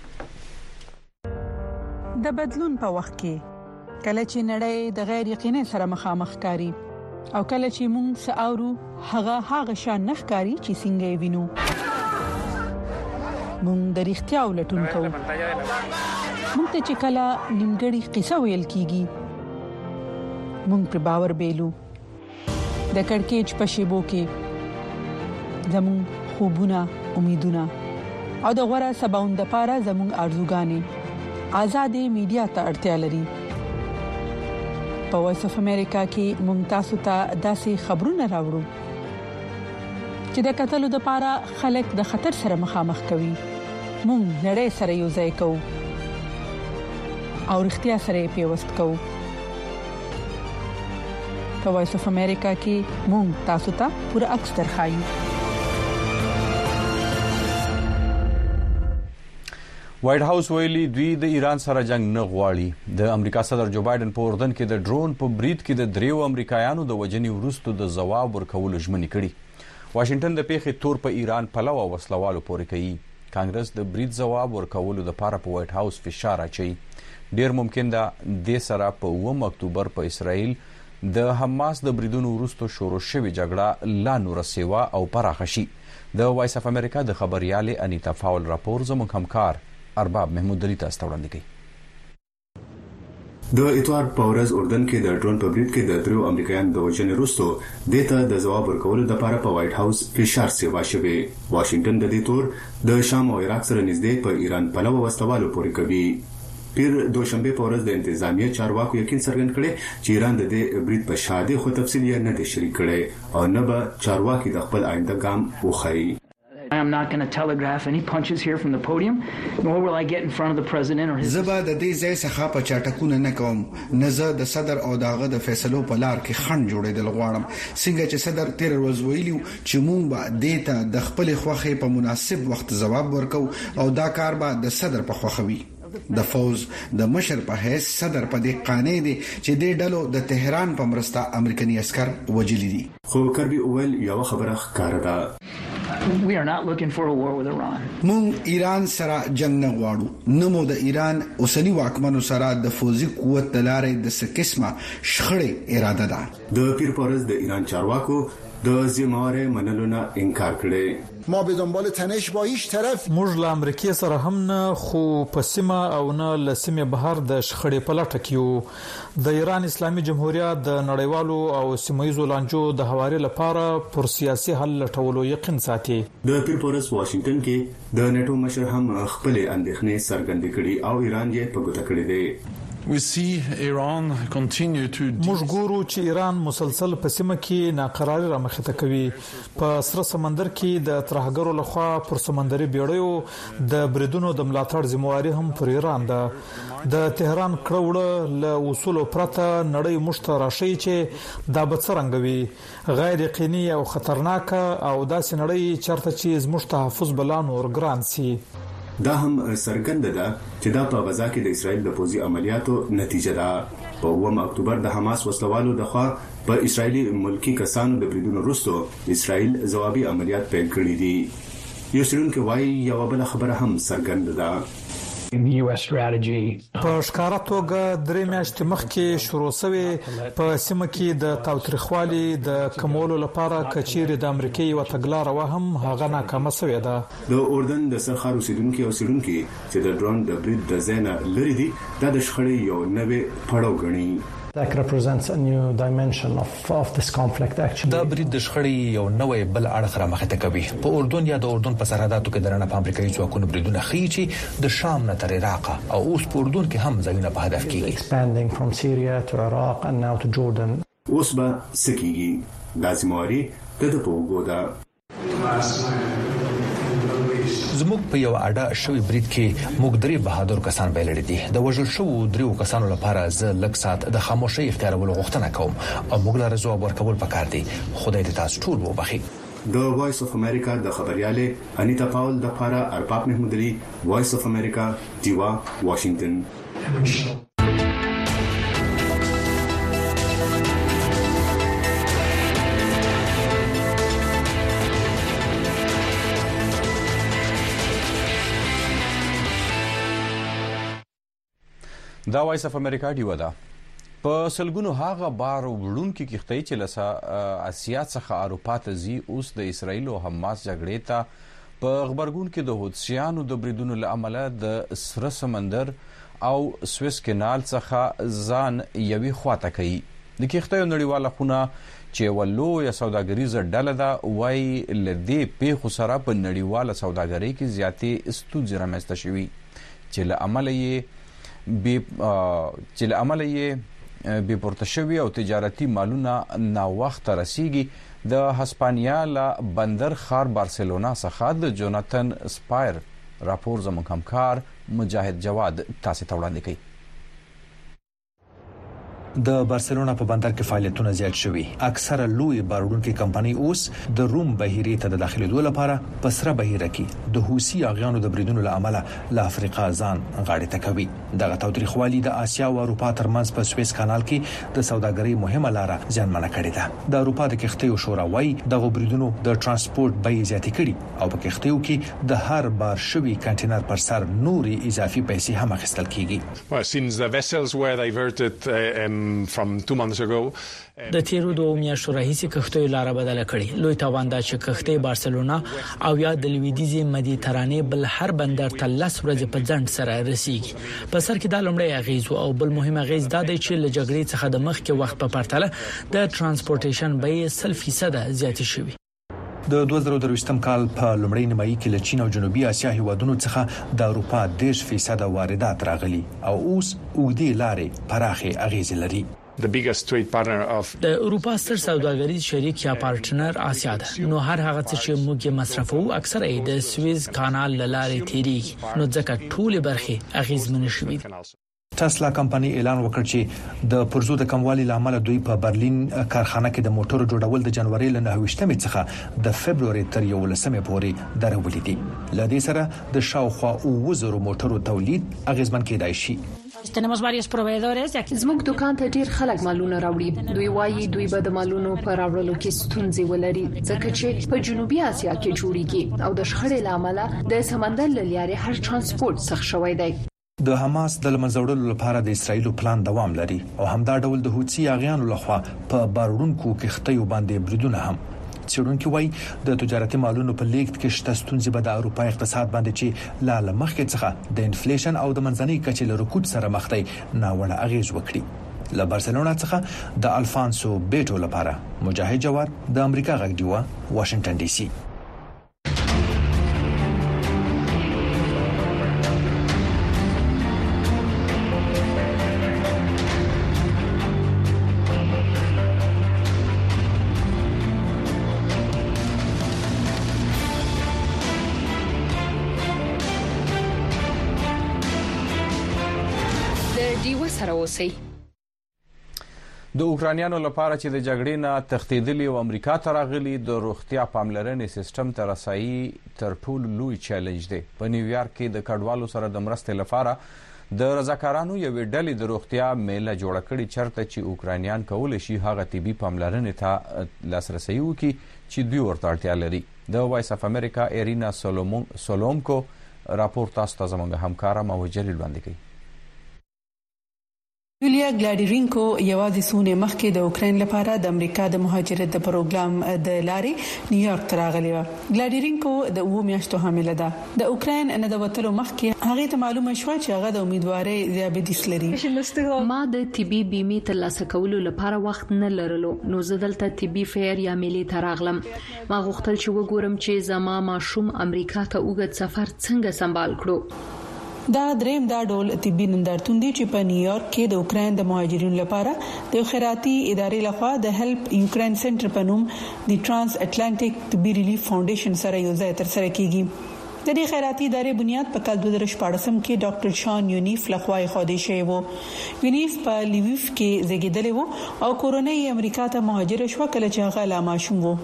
د بدلون په وخت کې کله چې نړۍ د غیر یقیني سره مخامخ کاری او کله چې موږ ساورو هغه شان نخکاری چې څنګه وینو موږ د اړتیا ولټون کوو موږ ته چې کله نیمګړی قصه ویل کیږي موږ په باور بیلو د کڑکېچ په شیبو کې زمون خوبونه امیدونه او د غوړه سباوند لپاره زمون ارزوګانې آزادې میډیا ته اړتیا لري په وایس اف امریکا کې ممتاز ته داسې خبرونه راوړو چې د قتل لپاره خلک د خطر سره مخامخ کوي مونږ نړۍ سره یو ځای کوو او اړتیا سره پیوست کوو په وایس اف امریکا کې مونږ تاسو ته پوره عکس درخایو. وایټ هاوس ویلي دوی د ایران سره جنگ نه غواړي. د امریکا صدر جو بایدن په اردن کې د ډرون په برید کې د دریو امریکایانو د وجنې وروسته د جواب ورکولو ژمنې کړې. واشنگټن د پیښې تور په ایران پلو او وسلوالو پورې کوي. کانګرس د برید جواب ورکولو لپاره په وایټ هاوس فشار اچوي. ډیر ممکن ده د سره په 9 اکتوبر په اسرائیل د حماس د بریدونو وروسته شروع شوې جګړه لا نور سیوا او پراخه شي. د وایس اف امریکا د خبريال انیتا فاول راپور زموږ همکار ارباب محمود علي تاسو وړاندې کوي. د اتوار په ورځ اردن کې د ډرون په برید کې د درو امریکایانو د وژنې وروسته دته د جواب ورکولو لپاره په وایټ هاوس فشار سیوا شوی. واشنگټن د دې تور د شام او عراق سره نږدې په ایران پلو وسلوالو پورې کوي. پیر دوشنبه په ورځ د انتظامیه چارواکو یقین څرګند کړي چې ایران د دې برید په شاده خو تفصیل یې نه دي شریک کړي او نه به چارواکي د خپل آینده ګام وخی. I'm not going to telegraph any punches here from the podium, nor will I get in front of the president or his. زبا د دې ځای څخه په چټکونه نه کوم، نه زه د صدر او داغه د فیصلو په لار کې خنډ جوړېدل غواړم. څنګه چې صدر تیر ورځ ویلو چې مونږ به دیتا د خپل خوخه په مناسب وخت جواب ورکو او دا کار به د صدر په خوخوي. د فوز د مشر په حیث صدر په دې قانې دي چې د ډلو د تهران په مرسته امریکایي عسكر وجلی دي. خو کربي اول یو خبره ښکاره ده. We are not looking for a war with Iran. مونږ ایران سره جنگ نه غواړو، نه مو د ایران اوسنی واکمنو سره د فوزي قوت د لارې د سکسمه شخړې اراده ده. د پیرپورز د ایران چارواکو د زماره منلو نه انکار کړي. ما به دنبال تنش با هیچ طرف موږ له امریکای سره هم نه، خو په سیمه او نه له سیمه بهر د شخړې په لټه کې یو. د ایران اسلامي جمهوریت د نړیوالو او سیمایي لانجو د هواري لپاره پر سیاسي حل لټولو یقین ساتي. د پیرپورس واشنگټن کې د نیټو مشر هم خپل اندېښنې څرګندې کړي او ایران یې په ګوته کړی دی. موږ ګورو چې ایران مسلسل په سیمه کې ناقراری رامخته کوي. په سره سمندر کې د ترهګرو لخوا پر سمندري بیړیو د بریدونو د ملاتړ ذمہواری هم پر ایران ده. د تهران کړوړه له اصول پرته نړۍ مشته راشي چې دا به څرنګوي، غیر یقیني او خطرناک او داسې نړۍ چرته چې زموږ تحفظ بلان اور ګران سي. دا هم څرګنده ده چې دا په غزا کې د اسرایل د پوځي عملیاتو نتیجه ده. په 1 اکتوبر د حماس وسلوالو د خوا په اسرایلی ملکی کسانو د بریدونو وروسته اسرایل ځوابي عملیات پیل کړي دي. یو څلونکو وايي یو بل خبره هم څرګنده ده. په ښکارا توګه درې میاشتې مخکې شروع شوې په سیمه کې د تاوتریخوالي د کمولو لپاره کچېر د امریکای یو تګلارې هم هغه ناکامه شوې ده. د اردن د سرخار اوسیدونکو او سیدونکو چې د ډرون د برید د زینا لري دي د شخړې یو نوې پړاو غني. That represents a new dimension of this conflict actually. دا برید د شخړې یو نوې بل اړخ را مخته کوي. په اردن یا د اردن په سرحداتو کې درنه په امریکایي ځواکونو بریدونه خي چې د شام نه تر عراق او اوس په اردن کې هم ځایونه په هدف کې expanding from Syria to Iraq and now to Jordan. اوس به سکیږي لازموري د پوګودا. زموږ په یو اډه شوی برید کې موږ درې بهادر کسان بلل دي. د وژل شو درو کسانو لپاره زه لږ سات د خاموشي اختیارولو غوښتنه کوم او موږ لاره ځواب ورکول پکار دي. خدای دې تاسو ټول وبخي. د وایس اف امریکا د خبرياله انیتا پاول د لپاره ارباب محمود علي، وایس اف امریکا، دیوا، واشنگټن. دا وایس اف امریکا دیو ده. په سلګونو هغه بار وړونکو کښتۍ چې لسا اسیا څخه اروپا ته ځي اوس د اسرایل او حماس جګړې ته په خبرګون کې د حوثیانو د بریدونو لامل د سره سمندر او سويس کینال څخه ځان یوي خواته کوي. د کښتۍ نړیواله خونه چې ولو یا سوداګریزه ډله ده وای لدی په خساره په نړیواله سوداګرۍ کې زیاتې استوځ رامسته شوی چې له عمل یې به پورته شوی او تجارتي مالونه نا وخت رسیږي. د هسپانیا له بندر خار بارسلونا څخه د جوناتن سپایر راپور زموږ همکار مجاهد جواد تاسو ته وړاندې کوي. د بارسلونا په بندر کې فعالیتونه زیات شوي. اکثره لوی بارونکو کمپنۍ اوس د روم بهیرې ته د داخليدو لپاره په سره بهیره کې د حوثي اغیانو د بریدونو لامل له افریقا ځان غاړې ته کوي. دغه تاوتریخوالي د اسیا او اروپا ترمنځ په سويس کانال کې د سوداګرۍ مهمه لار ځانمنه کړې ده. د اروپا د کښتیو شورا وايي د بریدونو د ترانسپورت بیې زیاتې کړي او په کښتیو کې د هر بار شوی کانټینر پر سر نوري اضافي پیسې هم اخیستل کیږي. Well, since the vessels were diverted from 2 months ago. د تیرو 2 میاشتو راهیسې کښتۍ لار بدل کړي. لوی توان دا چې کښتۍ بارسلونا او یا د لویدیزي مدیترانې بل هر بندر ته 10 ورځې په ځند سره رسیږي. په سر کې دا لومړی اغیز او بل مهم اغیز دا دی چې له جګړې څخه د مخکې وخت په پرتله د ترانسپورټیشن بیې 100% زیاتې شوې. د 2023م کال په لومړۍ نیمایي کې له چین او جنوبي اسیا هیوادونو څخه د اروپا 10% واردات راغلي او اوس اوږدې لارې پراخه اغیز لري. the biggest trade partner of د اروپا ستر سوداګریز شریک یا پارټنر آسیا ده. نو هر هغه څه چې موږ مصرفو اکثر د سويز کانال لارې تیریږي، نو ځکه ټول برخې اغیزمن شوي. ټسلا کمپنی اعلان وکړ چې د پرزو د کموالي لامل دوی په برلین کارخانه کې د موټرو جوړول د جنوري ل 9 څخه د فبرवरी تر 11 پورې درولې دي. لدې سره د شاوخوا 2000 موټرو تولید اغیزمن کېدای شي. tenemos varios proveedores زموږ دکان ته ډیر خلک مالونه راوړي. دوی وایي دوی به د مالونو پر راوړلو کې ستونزې ولري ځکه چې په جنوبي اسیا کې جوړیږي او د شخړې لامل د سمندر لارې هر ترانسپورت سخت شوی دی. د حماس د لمنځوړلو لپاره د اسرایل پلان دوام لري او همدا ډول د حوثي اغیانو لخوا په بارونکو کښتیو باندې بریدونه هم. څېړونکو وایي د تجارتي مالونو په لیږد کې شته ستونزې به د اروپا اقتصاد باندې چې لاله مخکې څخه د انفلیشن او د منځنۍ کچې له رکود سره مخ دی ناوړه اغیز وکړي. له بارسلونا څخه د الفانسو بیټو لپاره مجاهد جوار د امریکا غږ دیوا واشنگټن ډي سي. د اوکرانیانو لپاره چې د جګړې نه تښتیدلي او امریکا ته راغلي د روغتیا پاملرنې سیستم ته رسایي تر ټولو لوی چیلنج دی. په نیویارک کې د کډوالو سره د مرستې لپاره د رضاکارانو یوې ډلې د روغتیا میله جوړه کړې چرته چې اوکرانیان کولی شي هغه طبي پاملرنې ته لاسرسي وکړي چې دوی ورته اړتیا لري. د وایس اف امریکا ایرینا سولومکو راپور تاسو ته زموږ همکاره موجل وړاندې کوي. یولیا ګلاډیرینکو یوازې سونه مخکې د اوکرين لپاره د امریکا د مهاجرت د پروګرام د لارې نیویارک ته راغلی و. ګلاډیرینکو د 2 میاشتو حامله ده. د اوکرين نه د وټلو مخکې هغه ته معلومه شو چې هغه د امیدواري دیابیټس لري. ما د طبي بیمه ترلاسه کولو لپاره وخت نه لرلو، نو زه دلته طبي فیر یا ملي تراغلم. ما غوښتل چې وګورم چې زما ماشوم امریکا ته اوږد سفر څنګه سمبال کړو. دا دریم دا ډول طبي نندارتون دی چې په نیویارک کې د اوکرين د مهاجرینو لپاره د خیراتي ادارې لخوا د هیلپ یوکرين سنټر په نوم د ترانس اټلانټیک طبي ریلیف فاونډیشن سره یو ځای تر سره کیږي. د دې خیراتي ادارې بنیاد په کال 2014 کې ډاکټر شان یونیف لخوا خودي شوی وو. یونیف په لیویف کې زیږیدلی وو او کورونی امریکا ته مهاجر شو کله چې هغه لا ماشوم وو.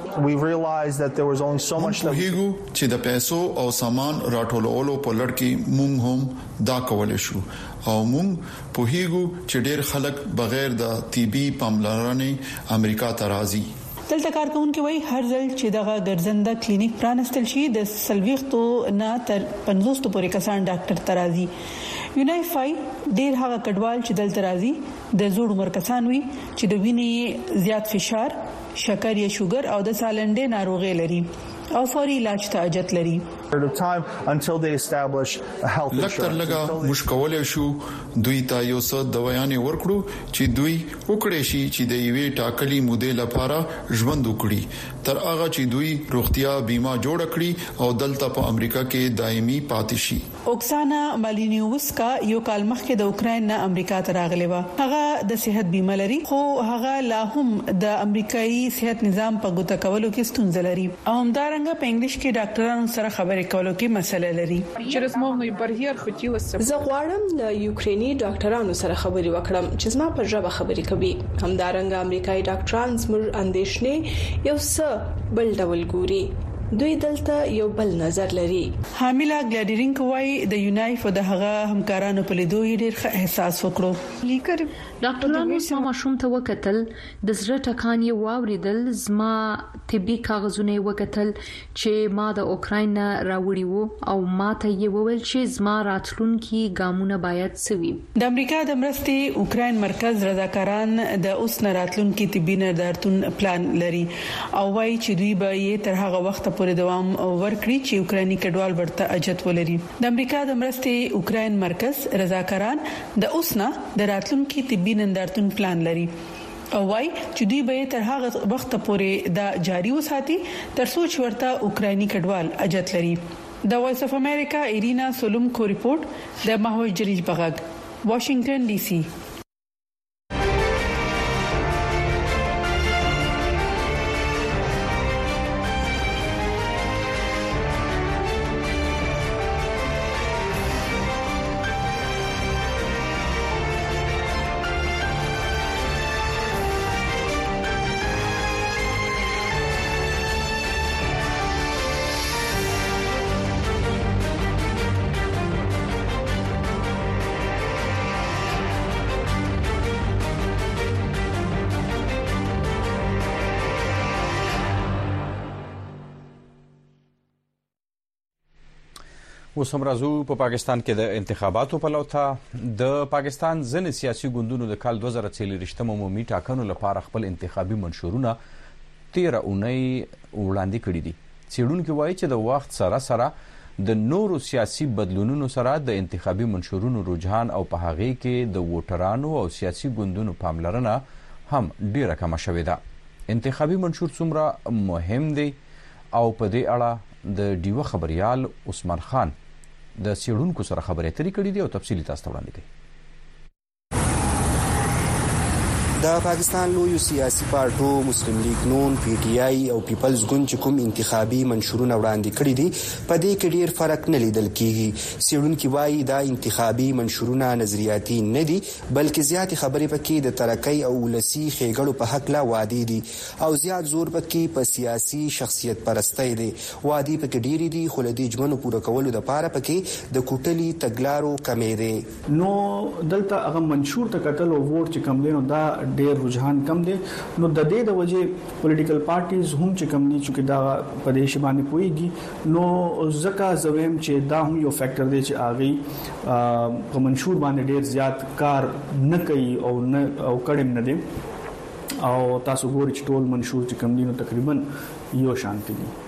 هیګو چې د پیسو او سامان راټولولو په لړ کې مونږ هم دا کولای شو او مونږ په هیګو چې ډېر خلک بغیر د طبي پاملرنې امریکا ته راځي. دلته کارکونکو وایي هر ځل چې دغه ګرځنده کلینیک پرانستل شي د سلويختو نه تر 50 پورې کسان ډاکټر ترازي. یونایفای ډیر هغه کډوال چې دلته راځي د زوړ عمر کسان وي چې د وینې زیات فشار، شکر یا شوګر او د سالنډې ناروغي لري او فوري علاج ته اجازه لري. لکه لګه مشکول شو دوی ته یو څه دوايانې ورکړو چې دوی وکړي شي چې د یوې ټاکلي مودې لپاره ژوند وکړي تر هغه چې دوی روغتیا بیمه جوړ کړي او دلته په امریکا کې دایمي پاتې شي. اوکسانا مالینیوسکا یو کال مخکې د اوکرين نه امریکا ته راغلی و. هغه د صحت بیمه لري خو هغه لا هم د امریکایي صحت نظام په ګوته کولو کې ستونزه لري او همدارنګه په انګلیش کې ډاکټرانو سره خبرې کولو کې مسله لري. زه غواړم له یوکرینی ډاکټرانو سره خبرې وکړم چې زما په ژبه خبرې کوي. همدارنګه امریکایي ډاکټران زموږ اندېښنې یو څه بل ډول ګوري. دوی دلته یو بل نظر لري. حامله ګلاډیرینکو وايي د یونایف او د هغه همکارانو په لیدو یې ډېر ښه احساس وکړو. ډاکټرانو زما شوم ته وکتل، د زړه ټکان یې واوریدل، زما طبي کاغذونه وکتل چې ما د اوکرين راوړي وو او ما ته یې وویل چې زما راتلونکي ګامونه باید سوي. د امریکا د مرستې اوکرين مرکز رضاکاران د اوس نه راتلونکي طبي نندارتون پلان لري او وايي چې دوی به یې تر هغه وخت پورې دوام ورکړي چې اوکراني کډوال ورته اجازه ولري. د امریکا د مرستې اوکرين مرکز رضاکاران د اوس نه د راتلونکي طبي نندارتون پلان لري او وايي چې دوی به تر هغه وخت پورې دا جاري وساتي تر څو چې ورته اوکراني کډوال اجازه لري. د وایس اف امریکا ایرینا سولومکو ریپورت د ماهوش جریج بغاګ واشنگټن ډي سي. اوس هم راځو په پاکستان کې د انتخاباتو په لوته د پاکستان ځینې سیاسي ګوندونو د کال 2023 عمومي ټاکنو لپاره خپل انتخابي منشورونه 13 اونۍ وړاندې کړي دي. څېړونکي وایي چې د وخت سره سره د نورو سیاسي بدلونونو سره د انتخابي منشورونو رجحان او په هغې کې د ووټرانو او سیاسي ګوندونو پاملرنه هم ډیره کمه شوې ده. انتخابي منشور څومره مهم دی او په دې اړه د ډیوه خبريال عثمان خان د سیړونکو سره خبرې اترې کړې دي او تفصیلی تاسو ته وړاندې کړي. د پاکستان لوی سیاسي پارټو مسلم لیگ نون پی ټی آی او پیپلز ګوند چې کوم انتخابي منشورونه وړاندې کړي دي په دې کې ډیر فرق نه لیدل کیږي. سیړونکي وایي دا انتخابي منشورونه نظریاتي نه دي بلکې زیات خبرې پکې د ترقۍ او ولسی خېګړو په حق لا وادي دي او زیات زور پکې په سیاسي شخصیت پرستی دي. وادي پکې ډیر دي خو لدی جمنو پوره کولو د پاره پکې د کوټلي تګلارو کمې دي. نو دلته هغه منشور ته کتل او ووټ چې کم دي نو دا ډېر رجحان کم دی. نو د دې د وجه پولیټیکل پارټیز هم چې کم دي چې دا په دې شی باندې پويږي نو زکه زویم چې دا هم یو فیکٹر دی چې اغي په منشور باندې ډېر زیات کار نه کوي او کړم نه دی او تاسو ګورئ چې ټول منشور چې کم دي نو تقریبا یو شانتي دي.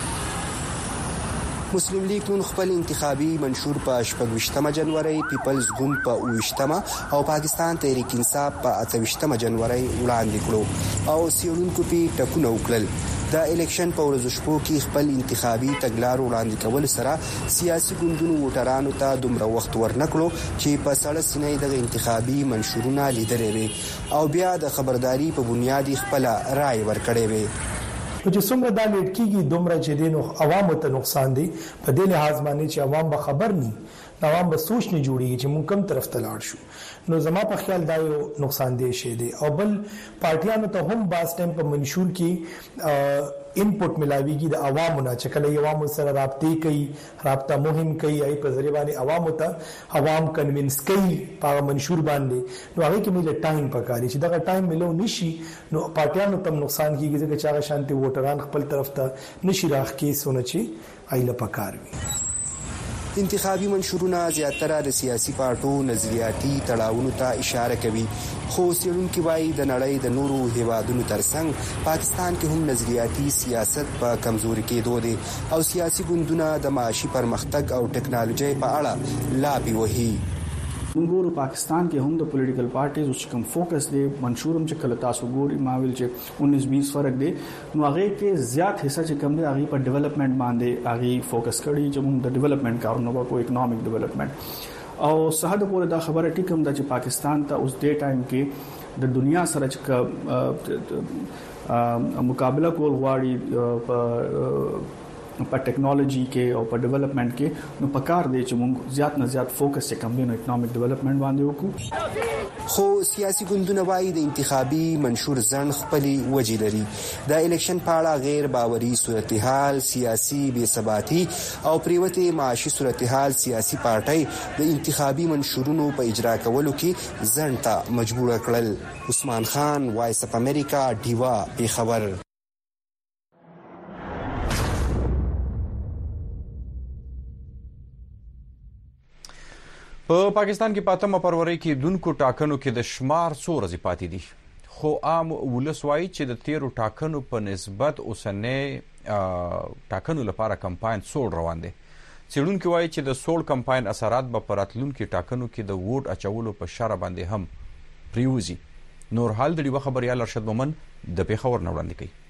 مسلم لیگ نون خپل انتخابي منشور په 28 جنوري، پیپلز ګوند په 28 او پاکستان تحریک انصاف په 28 جنوري وړاندې کړو او سیړونکو په ټکونه وکړل. د الیکشن په ورځو شپو کې خپل انتخابي تګلارو وړاندې کول سره سیاسي ګوندونو ووټرانو ته دومره وخت ورنکړو چې په سړه سینې د انتخابي منشورونه لیدلې وي او بیا د خبرداري په بنیاد خپل رائے ورکړي وي. چې څومره دا لیټ کیږي دومره چې دینو عوامو ته نقصان دی په دې لحاظ باندې چې عوام به خبر ني عوام به سوچ نه جوړيږي چې مونږ کوم طرف ته لاړ شو. نو زما په خیال دا یو نقصان دی شي دی او بل پارټیانو ته هم باز ټیم په منشور کې انپوټ ملاويږي د عوامو نه چې کله عوامو سره رابطې کوي رابطه مهم کوي ای په ذریعہ باندې عوامو ته عوام کنوینس کوي په منشور باندې نو هغه کې مله ټایم پکاري چې دا ټایم ملو نشي نو پارټیانو ته نقصان کیږي چې چاغه شانتي ووټران خپل طرف ته نشي راخ کې سونه چې ایله پکار وي. انتخابي منشورونه زیاتره د سیاسي پارټو نظریاتي تړاوونو ته اشاره کوي خو سیړونکي وایي د نړۍ د نورو هیوادونو ترڅنګ پاکستان کې هم نظریاتي سیاست په کمزوري کېدو دي او سیاسي ګوندونه د معاشي پرمختګ او ټکنالوژي په اړه لابي وهي. موږ پاکستان کې هم د پولیټیکل پارټیز اوس کوم فوکس دی منشورم چې کله تاسو ګوري ماویل چې 19-20 فرق دی نو هغه کې زیات حصہ چې کم دی هغه په ډیولپمنٹ باندې هغه فوکس کړي چې موږ د ډیولپمنٹ کارونه په اکونومیک ډیولپمنٹ او صحت پورې دا خبره ټیکم دا چې پاکستان ته اوس ډے ټایم کې د دنیا سره چې مقابله کول غواړي په ټیکنالوژي کې او په ډیولپمنٹ کې نو پکار دی چې موږ زیات نه زیات فوکس وکړو د اکونومیک ډیولپمنٹ باندې وکړو. خو سیاسي ګوندونه وايي د انتخابي منشور ځن خپلي وجې لري. د الیکشن په اړه غیر باوري صورتحال سیاسي بې ثباتي او پریوتي معاشي صورتحال سیاسي پارټي د انتخابي منشورونو په اجرا کولو کې ځن ته مجبور کړل. عثمان خان وایس اف امریکا ډیوا په خبر. په پاکستان کې 5 فروری کې دونکو ټاکنو کې د شمار څو ورځې پاتې دي خو عام ولس وایي چې د 13 ټاکنو په نسبت اوسنۍ ټاکنو لپاره کمپاین سوړ روان دي. څېړونکي وایي چې د سوړ کمپاین اثرات به په راتلونکو ټاکنو کې د ووټ اچولو په شر باندې هم پریوزي. نور حال د ډیوه خبريال ارشد مومن د پیښور نه وړاندې کوي.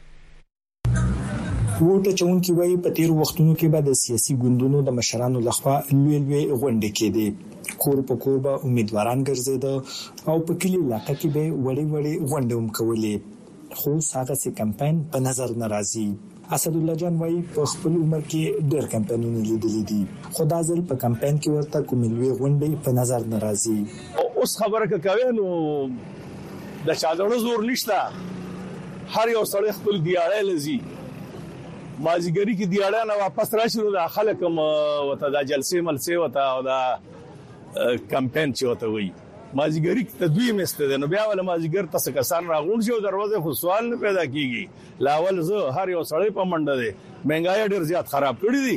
ووټ اچونکي وایي په تیر وختونو کې به د سیاسي ګوندونو د مشرانو لخوا لوی غونډې کېدې کور په کور به امیدواران ګرځېده او په کلی علاقې کې به وړې غونډې هم کولې خو هغه سي کمپاین په نظر ناراضي. اسد الله جان وایي په خپل عمر کې ډېر کمپاینونه لیدلې دي خو دا ځل په کمپاین کې ورته کومې لوی غونډې په نظر ناراضي. اوس خبره کوي نو د چادرونو زور نشته هر یو سړی خپل دیاړه لذي مازیګری کې دیاړه نه واپس راشي نو د خلک وته د جلسې ملسې وته او د کمپاین چې وته وي مازیګری ته دوی مسته نو بیا ول مازیګر تاسو کسان راغون شو دروازه خو سوال نه پیدا کیږي لاول زه هر یو سړی په منډه دي مهنګای ډیر زیات خراب کړی دي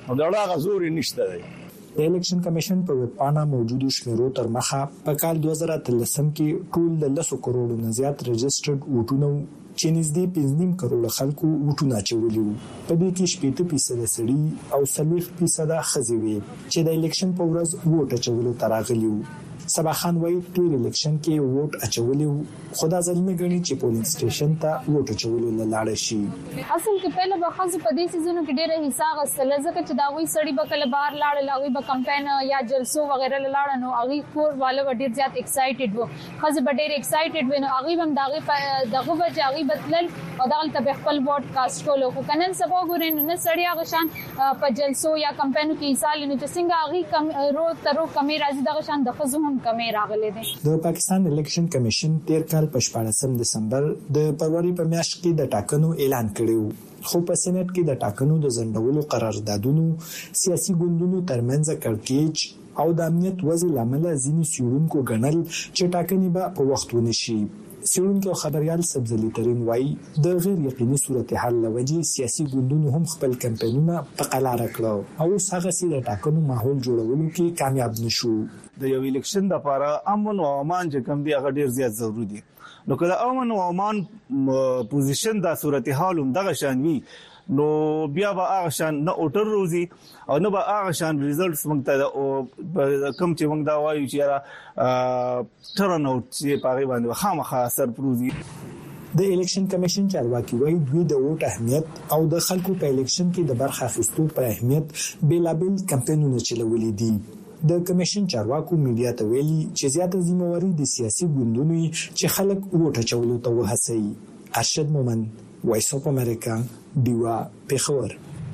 نو دا غزور نشته دی. د الیکشن کمیشن په وپانا موجودو شمیرو تر مخه په کال 2013 کې ټول 10 کروڑ نه زیات رجسټرډ ووټونه چې نږدې 5.5 کروڑ خلکو ووټونه اچولي وو. په دې کې 80% سړي او 30% ښځې وي چې د الیکشن په ورځ ووټ اچولو ته راغلي وو. سبا خان وایي ټول الیکشن کې ووټ اچولي وو خو دا ځلمه غني چې پولینګ سټیشن ته ووټ اچولو لاړ شي. اصل کې پهله به خاص په دې سيزونو کې ډېر حصہ غسل ځکه چې دا وی سړی به کله بهر لاړ لاوي به کمپاین یا جلسو وغیرہ لاړ نو اغي کور والو ډېر زیات ایکسایټډ وو. خاص به ډېر ایکسایټډ وینو اغي هم دغه وجه اغي بدلل او دغه ته خپل ووټ کاست کولو خو کنن سبا ګورین نه سړی هغه شان په جلسو یا کمپاینو کې حصہ لینو چې څنګه اغي کم رو ترو کمی راځي دغه شان د خزو هم کمی راغلي دي. د پاکستان الیکشن کمیشن تیر کال په 14 دسمبر د فروری په میاشت کې د ټاکنو اعلان کړو خو په سېنات کې د ټاکنو د ځنډولو قراردادونو سیاسي ګوندونو ترمنځ کړکېچ او د امنیت وضع لامل ځینې سیورونکو ګڼل چې ټاکنې به په وخت ونشي. سیورونکو خبريال سبزلی ترين وای د غیر یقیني صورتحال لوجه سیاسي ګوندونو هم خپل کمپاینونه په قلاره کړو او څنګه سي د ټاکنو ماحول جوړولو کې کامیاب نشو. د یو الیکشن لپاره امن او امان چې کوم دی هغه ډیر زیات ضروری دی. نو کله امن او امان پوزیشن د صورتحال هم دغه شان وي نو بیا به هغه شان نه اوټر روزي او نه به هغه شان ریزلټس موږ ته کم چې موږ دا وایو چې ټرن اوټ چې پاره باندې خامخا اثر پروزي. د الیکشن کمیشن چارواکي وایي دوی د ووټ اهمیت او د خلکو په الیکشن کې د برخه اخیستو پر اهمیت بیلابل کمپاینونه چلولي دي. د کمیشن چارواکو میډیا ته ویلي چې زیاته ذمہواری د سیاسي ګوندونو چې خلک ووټ اچولو ته وهڅوي. ارشد مومن وایس اف امریکا دیوا پیښور.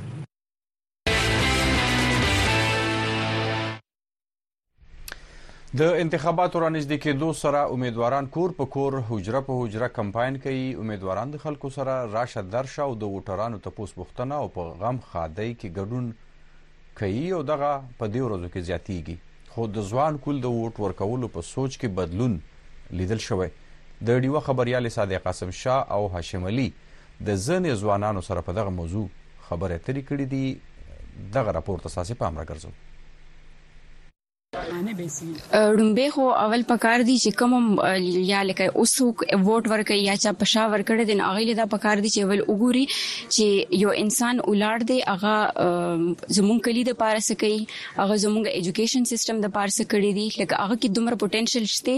د انتخاباتو رانږدې کېدو سره امیدواران کور په کور حجره په حجره کمپاین کوي. امیدواران د خلکو سره راشه درشه او د ووټرانو تپوس پوښتنه او په غم خادۍ کې ګډون کوي او دغه په دې ورځو کې زیاتیږي. خو د ځوان کول د ووټ ورکولو په سوچ کې بدلون لیدل شوی. د ډیوه خبريال صادق قاسم شاه او هاشم علي د ځنې ځوانانو سره په دغه موضوع خبرې اترې کړې دي. دغه راپور ته تاسو پام راګرځو. رومبه خو اول پکار دي چې کوم یا لکه اوس ووټ ورکړي یا چا پښا ورکړي دي اغه دا پکار دي چې ول وګوري چې یو انسان ولار دی هغه زمونږ کلی د پارس کوي هغه زمونږ ایجوکیشن سیستم د پارس کړي دي لکه هغه کې دومره پوتنشل شته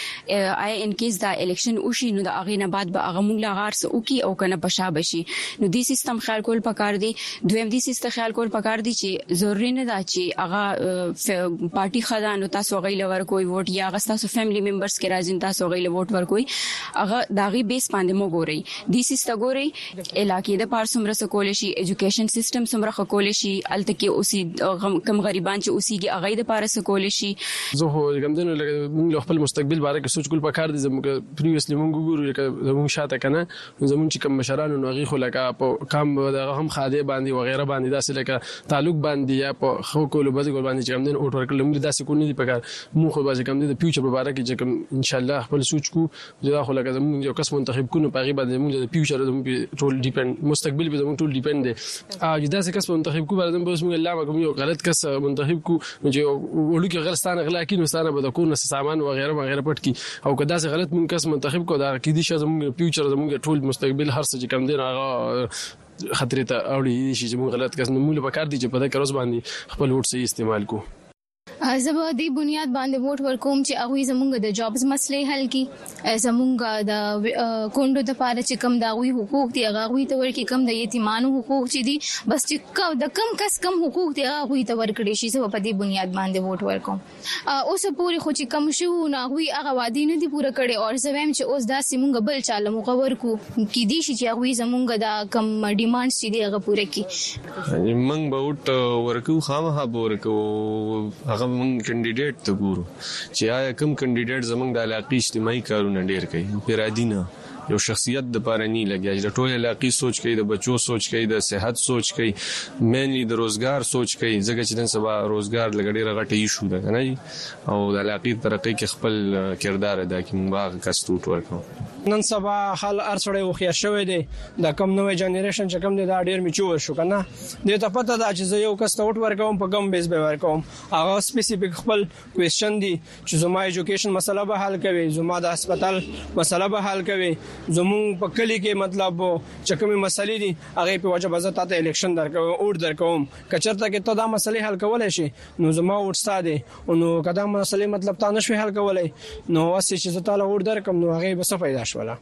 چې آی ان کیس دا الیکشن وشي نو د هغه نه بعد به هغه مونږ لا غارس او کی او کنه پښا بشي نو دی سیستم خیال کول پکار دي. دویم دی سیستم خیال کول پکار دي چې ضروري نه دا چې هغه پارټي خدانو تاسو غیله ورکوي ووټ یا تاسو فیملی ممبرز کې راځین تاسو غیله ووټ ورکوي هغه داغي بیس باندې مو ګوري. د سیستم ګوري علاقې د پار سمره سکول شي ایجوکیشن سیستم سمره کول شي الته کې اوسې کم غریبان چې اوسېږي هغه د پار سکول شي. زه هو کوم دنه موږ خپل مستقبل باره کې سوچ کول پکار دي زموږ پریویسلی موږ ګورو زموږ شاته کنه زموږ چې کوم مشرانو نو غي خو لکه کم دغه هم خاده باندې وغیرہ باندې داسې لکه تعلق باندې یا په خو کولو باندې چې کوم دنه اوټ ورکړل موږ داسې کو نه دي پکار مو خو باز کوم د فیوچر په اړه کې چې کوم ان شاء الله خپل سوچ کو دا خو لکه زموږ یو کس منتخب کو نو پغي باندې موږ د فیوچر زموږ ټول ډیپند مستقبل به زموږ ټول ډیپند دي دا څه کس منتخب کو باندې بس موږ الله کوم یو غلط کس منتخب کو چې ولکه غلطستانه غلا کې نو ستانه به د کور نه سامان وغیرہ وغیرہ پټ کی او کدا څه غلط موږ کس منتخب کو دا کې دي چې زموږ فیوچر زموږ ټول مستقبل هر څه چې کوم دي هغه خطر ته اوري شي چې موږ غلط کس نو موږ په کار دي چې په دې کروز باندې خپل ووټ صحیح استعمال کو. زه به د بنیاد باندې ووټ ورکوم چې هغه زمونږ د جابز مسلې حل کړي زمونږ د کونډو د پاره چې کم دا وی حقوق دي هغه ته ورکړي کم د یتیمانو حقوق چې دي بس چې د کم کس کم حقوق دي هغه ته ورکړي شي زه په دې بنیاد باندې ووټ ورکوم. اوس پوری خو چې کم شو نه هغه وادي نه دي پوره کړي او زه وایم چې اوس دا سیمونږ بل چاله مقور کو کې دي چې هغه زمونږ دا کم ډیمانډز چې دي هغه پوره کړي. موږ به ووټ ورکو خامخا ورکو هغه موږ کینډیډیټ ته ګورو چې آیا کوم کینډیډیټ زمونږ د علاقې اجتماعي کارونه ډیر کوي پیرادینه یو شخصیت د پاره نه لګي د ټول علاقې سوچ کوي د بچو سوچ کوي د صحت سوچ کوي مینلی د روزګار سوچ کوي ځکه چې نن سبا روزګار لګړي رغټي شو ده کنه او د علاقې ترقی کې خپل کردار ادا کوي موږ کستوټ ورکو نن سبا حال ارسړې وخیا شوې دي د کم نوې جنریشن چې کم دي دا ډیر میچور شو کنه د ته پته دا چې زه یو کستوټ ورکوم په کم بیس به ورکوم هغه سپیسیفیک خپل کوېسچن دي چې زما ایجوکیشن مسله به حل کوي زما د هسپتال مسله به حل کوي زموږ په کلی کې مطلب چې کومه مسلې دي هغه په وجه بزه ته الیکشن درکوم اور درکوم کچرته کې ته دا مسلې حل کولای شي نو زما اور ستاده نو کدا مسلې مطلب تا نشوي حل کولای نو واسه چې تعالی اور درکم نو هغه به څه پیدا شولا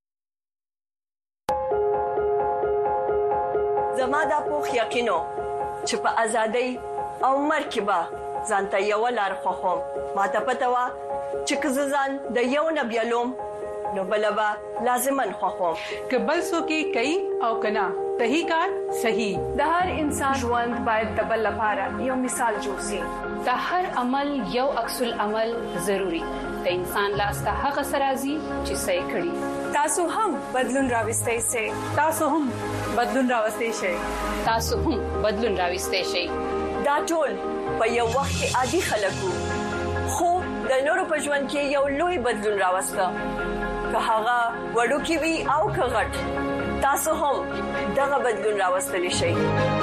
زما دا پوخ یقینو چې په ازادۍ او مرکبه ځانته یو لار خوخم ما ته پته وا چې ځان د یو نبیلوم نو بلبا لازمن خوخم کبل سو کې کوي او کنا صحیح کار صحیح د هر انسان ژوند باید د بل لپاره یو مثال جوړ شي د هر عمل یو عکس العمل ضروری د انسان لاس ته هغه سرازي چې صحیح کړي تاسو هم بدلون راوستئ شئ تاسو هم بدلون راوستئ شئ تاسو هم بدلون راوستئ شئ دا ټول په یو وخت کې عادي خلکو خو د نورو په ژوند کې یو لوی بدلون راوسته که هغه وړو کې وي او که غټ تاسو هم دغه بدلون راوستلی شئ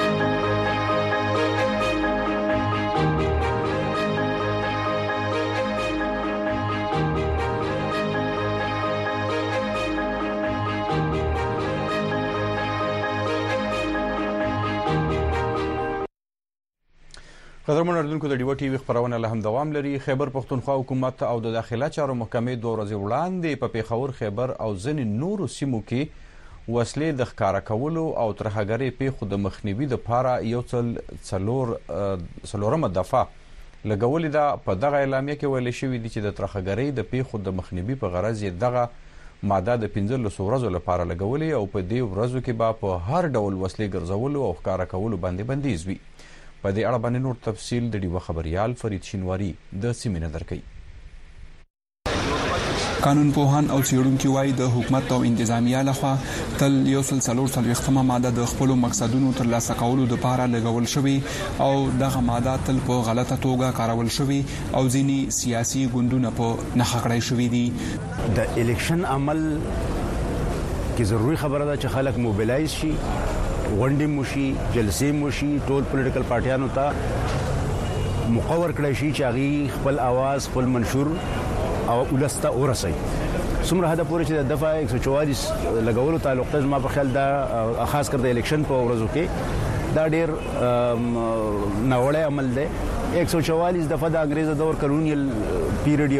قدرمن اردوونکو د ډیو ټي وی خبرونه له هم دوام لري خیبر پختونخوا حکومت او د داخله چارو محکمې 2 ورځې وړاندې په پیښور خیبر او ځینې نورو سیمو کې وسلې د ښکارا کولو او ترهګرۍ پیښو د مخنیوي لپاره یو څلورمه دفعه لګولې ده په دغه اعلامیه کې ویل شوی دی چې د ترهګرۍ د پیښو د مخنیوي په غرض یې دغه ماده د 15 ورځو لپاره لګولې او په دې ورځو کې به په هر ډول وسلې ګرځولو او ښکارا کولو باندې بندیز وي په دې اړه باندې نور تفصیل د ډیو خبريال فرید شینواری د سیمینه درکړي قانون پوهان او څېړونکي وایي د حکومت او انتظامیه لخوا تل یو څلورمه ماده د خپل مقصدونو ترلاسه کولو لپاره لګول شوی او دغه ماده تل په غلطه توګه کارول شوی او ځینی سیاسي ګوندونه په نخښه کړی شوی دي د الیکشن عمل کې ضروري خبره ده چې خلک موبیلایز شي غونډې موشي جلسې موشي ټول پولیټیکل پارټیانو ته مقرر کړی شي چې هغه خپل आवाज خپل منشور او ولسته ورسي څومره هدا پورې چې د دفعه 144 لګولو تعلق ته ما په خیال دا خاص کر د الیکشن په ورځو کې دا ډیر ناوړه عمل دی 144 دفعه د انګريز دور کلونیل پیریډ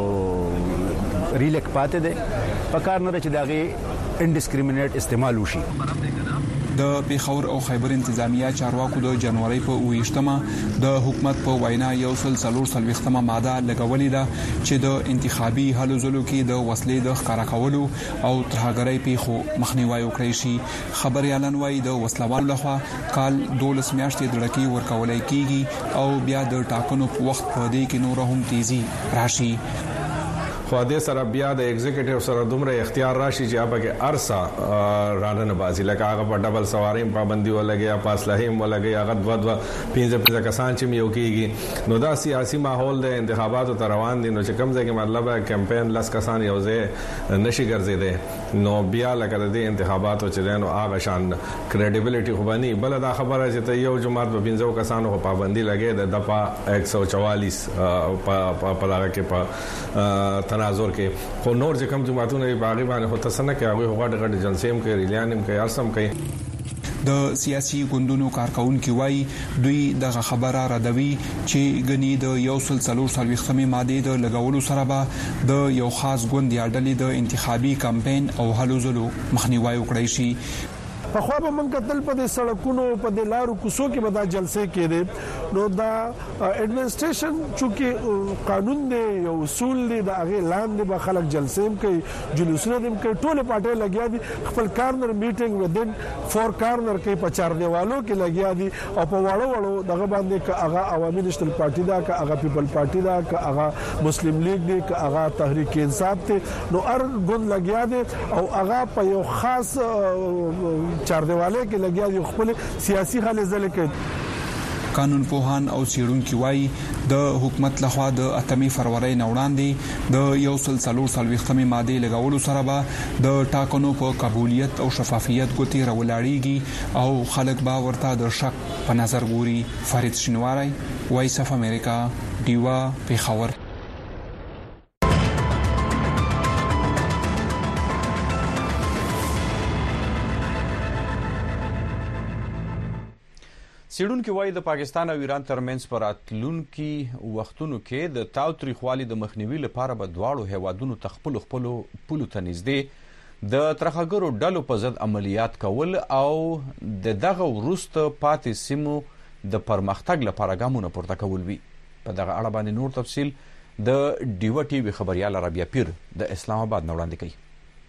یو ریلیک پاتې دی په کار نه چې داغه انډسکریمینیټ استعمال وشي د پیښور او خیبر انتظامیه چارواکو د جنوري په 28مه د حکومت په وینا یو څلورمه ماده لګولې ده چې د انتخابي هلو ځلو کې د وسلې د ښکارا کولو او ترهګرۍ پیښو مخنیوي وکړي شي خبريالان وایي د وسلوالو لخوا کال 12 میاشتې دړکی ورکولای کیږي او بیا د ټاکنو په وخت په دې کې نور هم تیزی راشي خو د سره بیا د ایگزیکټیو سره دومره اختیار راشي چې هغه کې ارسا رانه بازی لکه هغه په ډبل سواریم پابندي ولګي په اسلحې ولګي هغه د 15 کسان چې یو کېږي نو دا سیاسي ماحول د انتخاباتو تر روان دي نو چې کوم ځای کې مطلب کمپاین لاس کسان یو ځای نشي ګرځیدي نو بیا لکه د انتخاباتو چې نو هغه شان کریډیبিলিټي خو باندې بل دا خبره چې ته یو جماعت په 15 کسانو په پابندي لګي د دفعه 144 په لاره کې په تناظر کې خو نور چې کوم جماعتونه باغی باندې هوته سن کې هغه غټ جنسیم کې ریلیانم کې ارسم کې د سیاسي ګوندونو کارکونکو وایي دوی دغه خبره ردوي چې غني د یو څلورمه ماده د لګولو سره به د یو خاص ګوند یا ډلې د انتخابي کمپاین او هلو ځلو مخنیوي وکړي شي په خو به من کتل په سړکونو په لارو کوڅو کې به دا جلسې کېده نو دا اډمنسټریشن چې قانون دی او اصول دی دا هغه لاندې به خلک جلسې کوي جلوسونه دم کوي ټول پارټي لګیا دي خپل کارنر میټینګ ودن فور کارنر کې په چار دیوالو کې لګیا دي او په وړو دغه باندې که هغه عوامي نېشنل پارټي دا که هغه پیپل پارټي دا که هغه مسلم لیگ دی که هغه تحریک انصاف ته نو هر ګوند لګیا دي او هغه په یو خاص چار دیواله کې لګیا دي خپل سیاسي حل ځل کوي قانون پوهان او څېړونکو وايي د حکومت لخوا د 8 فروری نه وړاندې د 140 ماده لګولو سره به د ټاکنو په قبولیت او شفافیت کوتي راولاړيږي او خلک به ورته د شک په نظر ګوري. فرید شینواری، وایس اف امریکا، دیوا، پیښور. سیډونکو وایي د پاکستان او ایران ترمنځ پر اتلونکو وختونو کې د تاوتریخوالي د مخنیوي لپاره به دواړو هیوادونو تخپل پولو ته نږدې د ترهګرو ډلو په ضد عملیات کول او دغه وروسته پاتې سیمو د پرمختګ لپاره ګامونه پورته کول وي. په دغه اړه باندې نور تفصیل د ډیو ټي وي خبريال رابعه پیر د اسلام آباد نه وړاندې کوي.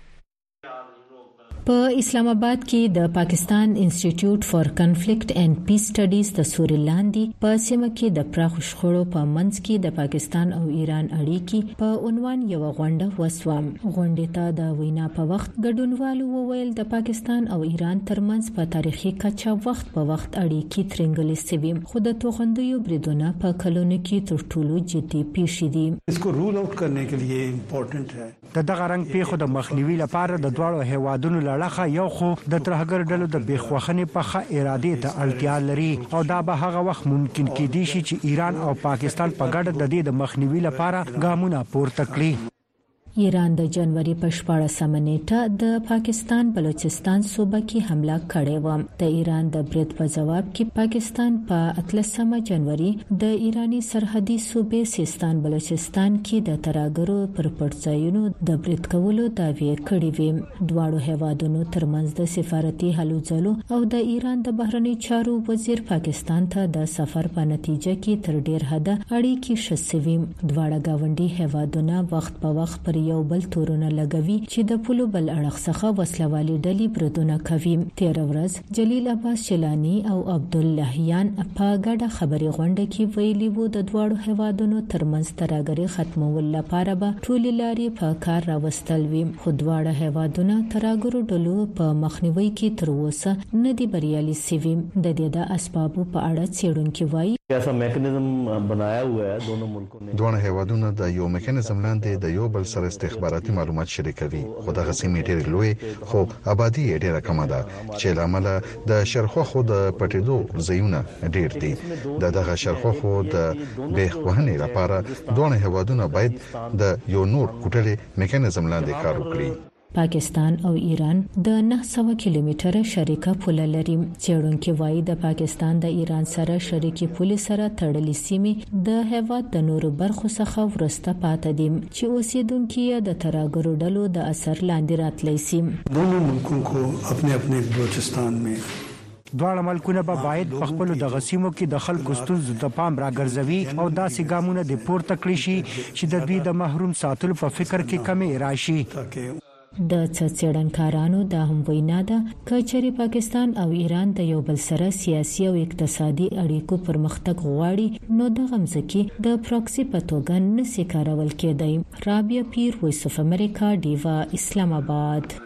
په اسلام آباد کې د پاکستان انسټیټیوټ فار کنفلیکټ اینڈ پیس سټډیز د سوري لاندې په سیمه کې د پراخ شخړو په منځ کې د پاکستان او ایران اړیکې په عنوان یو غونډه وسوم. غونډې ته د وینا په وخت ګډونوالو وویل د پاکستان او ایران ترمنځ په تاریخي کچه وخت په وخت اړیکې ترنګلې سوي خو د توغندیو بریدونه په کلونو کې تر ټولو جدي پیښې دي. اسکو رول آؤٹ کرنے کے لیے امپورټنٹ ہے د دغه رنګ پیښو د مخنیوي لپاره د دواړو هیوادونو لړخه یو خو د ترهګر ډلو د بېخوخنې په ښه اراده ته اړتیا لري او دا به هغه وخت ممکن کېدی شي چې ایران او پاکستان په ګډه د دې د مخنیوي لپاره ګامونه پورته کړي. ایران د جنوري په 14 نیټه د پاکستان بلوچستان صوبه کې حمله کړې و. د ایران د برید په جواب کې پاکستان په 13 جنوري د ایرانی سرحدي صوبې سیستان بلوچستان کې د ترهګرو پر پټځایونو د برید کولو دعوی کړې وې. دواړو هیوادونو ترمنځ د سفارتي هلو ځلو او د ایران د بهرنی چارو وزیر پاکستان ته د سفر په نتیجه کې تر ډیر حده اړیکې شسوي. دواړه گاونډي هیوادونه وخت په وخت پر یو بل تورونه لګوي چې د پولو بل اړخ څخه وسلوالي ډلې بریدونه کوي. 13 ورځ جلیل عباس شیلانی او عبداللهیان په ګډه خبري غونډه کې ویلي وو د دواړو هیوادونو ترمنځ ترهګري ختمول لپاره به ټولې لارې په کار راوستل وي خو دواړه هیوادونه ترهګرو ډلو په مخنیوي کې تر اوسه نه دي بریالي سوي. د دې د اسبابو په اړه څېړونکي وایي ایسا میکانیزم بنایا ہوا ہے دونوں ملکوں نے. دوه هیوادونو د یو میکانیزم لاندې د یو بل سره استخباراتي معلومات شریکوي خو د غسیمې ډېر لوی خو آبادی ډېر کم ده چې لامل د شرخو د پټېدو ځایونه ډېر دي. دغه شرخو د بېخوهنې لپاره دوه هیوادونه باید د یو نور کوټلې میکانیزم لاندې کار وکړي. پاکستان او ایران د 900 کیلومتره شریکه پوله لري. څېړونکي وایي د پاکستان د ایران سره شریکي پولې سره تړلې سیمې د هیواد د نورو برخو څخه ورسته پاتې دي چې اوسیدونکو یې د ترهګرو ډلو د اثر لاندې راتلی سي. دونوں ملکوں کو اپنے اپنے بلوچستان میں دواړه ملکونه به باید په خپل د غسیمو کې د خلکو ستونزو ته پام راګرځوي او داسې ګامونه د پورته کړی شي چې د دوی د محروم ساتلو په فکر کې کمی راشي. د څېړنکارانو دا هم وینا ده چې پاکستان او ایران د یو بل سره سیاسي او اقتصادي اړیکو پرمختګ غواړي نو د غمزکی د پراکسی په توګه نشي کارول کېدای. رابعه پیر، وایس اف امریکا، دیوا، اسلام آباد.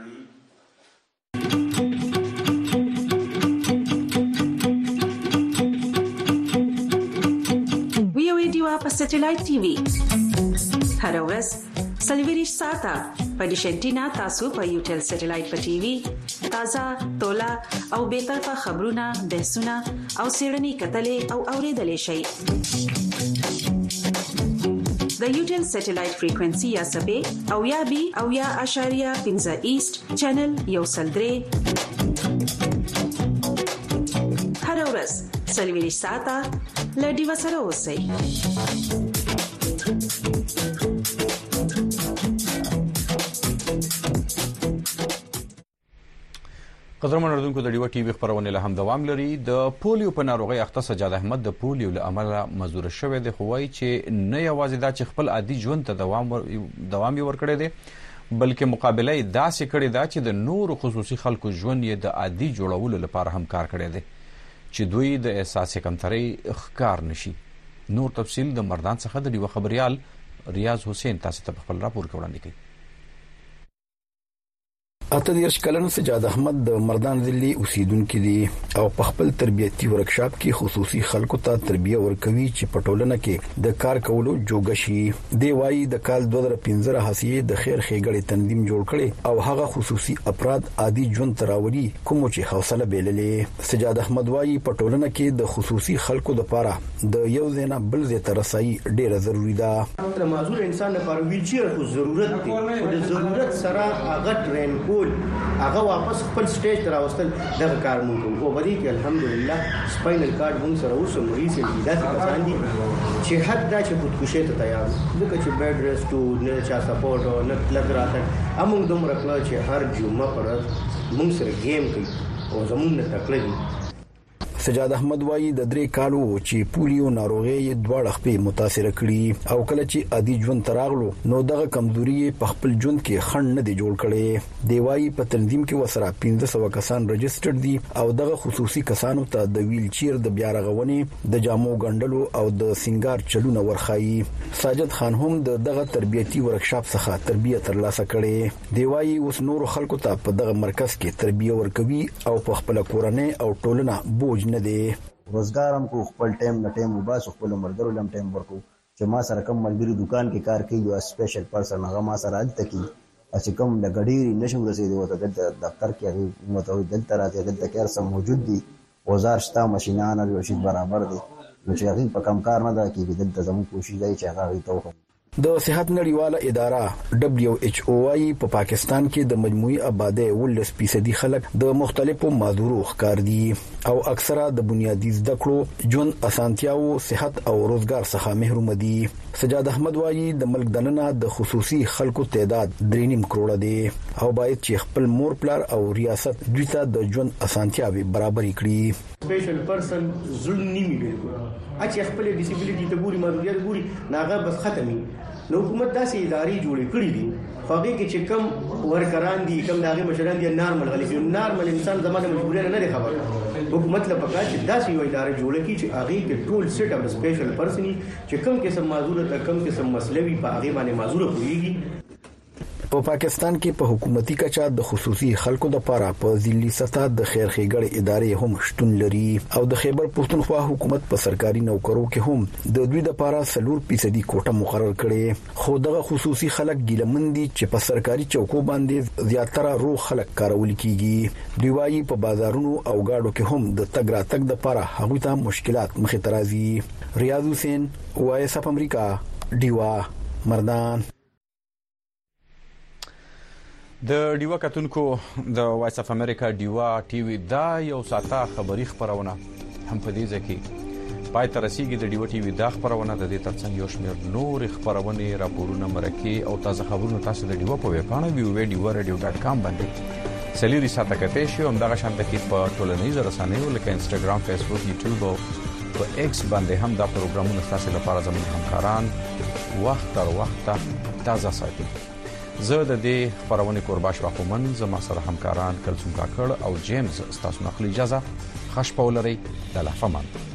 وی دیوا په سټلایټ ټي وي هر ورځ سلویریش ساته په ډیشنټینا تاسو په یوټل سټلایټ په ټي وي تازه تولا او به طرفه خبرونه بحثونه او سیړنی کتلې او اوریدلې شي. د یوټل سټلایټ فریکوئنسي یا سبې او یا بي او یا اشاریه 15 ایست چینل یو سلدري هر ورځ سلویریش ساته لډي وسره اوسئ. قدرمن اردوونکو د ډیو ټي وی خبرونه له هم دوام لري. د پولیو په ناروغي اخته سجاد احمد د پولیو له امله مزور شوی دی، خو وايي چې نه یوازې دا چې خپل عادي ژوند ته دوام ورکړی دی، بلکې مقابله یې داسې کړې ده چې د نورو خصوصي خلکو ژوند یې د عادي جوړولو لپاره هم کار کړی دی چې دوی د احساس کمترۍ ښکار نشي. نور تفصیل د مردان څخه د ډیو خبريال ریاض حسین تاسو ته خپل راپور وړاندې کوي. اته دیرش کلن سجاد احمد د مردان ضلع اوسیدونکو دی او په خپل تربیتي ورکشاپ کې خصوصي خلکو ته تربیه ورکوي چې په ټولنه کې د کار کولو جوګه شي. دی وايي د کال 2015 حسیه د خیر ښېګړې تنظیم جوړ کړي او هغه خصوصي افراد عادي ژوند تراولي کوم چې حوصله بیللې. سجاد احمد وايي په ټولنه کې د خصوصي خلکو لپاره د یو ځای بل ځای ته رسایي ډیره ضروری ده. د معذور انسان لپاره ویلچیر خو ضرورت دی او د ضرورت سره هغه ټرین هغه واپس خپل سټیج ته راوستل دغه کار مونږ کوو او باندې کې الحمدلله سپاینل کارت مونږ سره اوس هم ریسنټلی داسې کسان دي چې حد دا چې خودکشي ته تیار ځکه چې بیډ ریسټ او نه چا سپورټ او نه لګ راته امونږ دومره کړل چې هر جمعه پر مونږ سره گیم کوي او زمونږ نه تکلیف. سجاد احمد وايي د 3 کالو چې پولیو ناروغي دواړه خپې متاثر کړي او کله چې عادي ژوند تراغلو نو دغه کمزوري په خپل ژوند کې خنډ نه دی جوړ کړي. دی وايي په تنظیم کې وسره 1500 کسان رجسټر دي او دغه خصوصي کسانو ته د ویلچیر د بیا رغونې د جامو ګنډلو او د سنگار چلونه ورخایي. ساجد خان هم دغه تربیتي ورکشاپ څخه تربیه ترلاسه کړي. دی وايي اوس نور خلکو ته په دغه مرکز کې تربیه ورکوي او په خپل کورنۍ او ټولنه بوج نه دی. روزګار هم کو خپل ټایم نه ټایم وباس خپل مرګرو لم ټایم ورکو چې ما سره کوم ملګری دکان کې کار کوي یو سپیشل پرسن هغه ما سره الته کی چې کوم د غډيري نشم رسیدي وته د دفتر کې هغه متوجه دلته راځي دلته کې سم موجود دي اوزار شتا ماشينان او شي برابر دي نو چې هغه په کم کار نه دا کې دلته زموږ کوشش دی چې هغه توخم. د صحت نړیواله اداره WHO وايي په پاکستان کې د مجموعي آبادی 19% خلک د مختلفو معذورو ښکار دي او اکثره د بنیادی زده کړو ژوند اسانتیاو صحت او روزګار څخه محروم دي. سجاد احمد وايي د ملک دننه د خصوصي خلکو تعداد 3.5 کروڑ دي او باید چې خپل مور پلار او ریاست دوی ته د ژوند اسانتیاوي برابر کړي. سپیشل پرسن ظلم نیمه بالکل چې خپل ډیسیبلیټی ته ګوري معذوریت ګوري ناغه بس ختمي. نو حکومت داسې ادارې جوړې کړې دي فقې کې چې کم ورکران دي کم داغه مشران دي نارمل غلي نارمل انسان زمانه مجبورې نه لري خبر. حکومت له پکا چې داسې یو ادارې جوړه کړي چې هغه کې ټول سیټ اپ سپیشل پرسني چې کم قسم معذور ته کم قسم مسلوي په هغه باندې معذور کويږي. په پاکستان کې په حکومتي کچا د خصوصي خلکو لپاره په ځلي سطح د خیر ښېګړې ادارې هم شتون لري او د خیبر پښتونخوا حکومت په سرکاري نوکرو کې هم د دوی لپاره 4% کوټه مقرر کړي. خو دغه خصوصي خلک ګیلمن دي چې په سرکاري چوکو باندې زیاتره روغ خلک کارول کیږي. دوی وايي په بازارونو او گاډو کې هم د تګ راتګ لپاره هغه ته مشکلات مخې ته راځي. ریاض حسین وایس اف امریکا ډیوا مردان. د ډیوا کتونکو د وایس اف امریکا ډیوا ټي وی دا یو ساته خبري خبرونه هم په دې ځکه پای تر رسیدي د ډیوا ټي وی دا خبرونه د دې ترڅنګ یو شمېر نور خبرونه راپورونه مرکه او تازه خبرونه تاسو د ډیوا په ویب پاڼه www.radio.com باندې سلیری ساته کته شي هم دا شانته کې په ټولنیزو رسنیو لکه انستګرام فیسبوک یوټیوب او په ایکس باندې هم دا پروګرامونه تاسو لپاره زموږ همکاران وخت تر وخت تازه ساتي. زه د دې خبرونه قرباش واخومن زما سره همکاران کلثوم کاکړ او جیمز تاسو نقل اجازه خښ پولري د لافمان.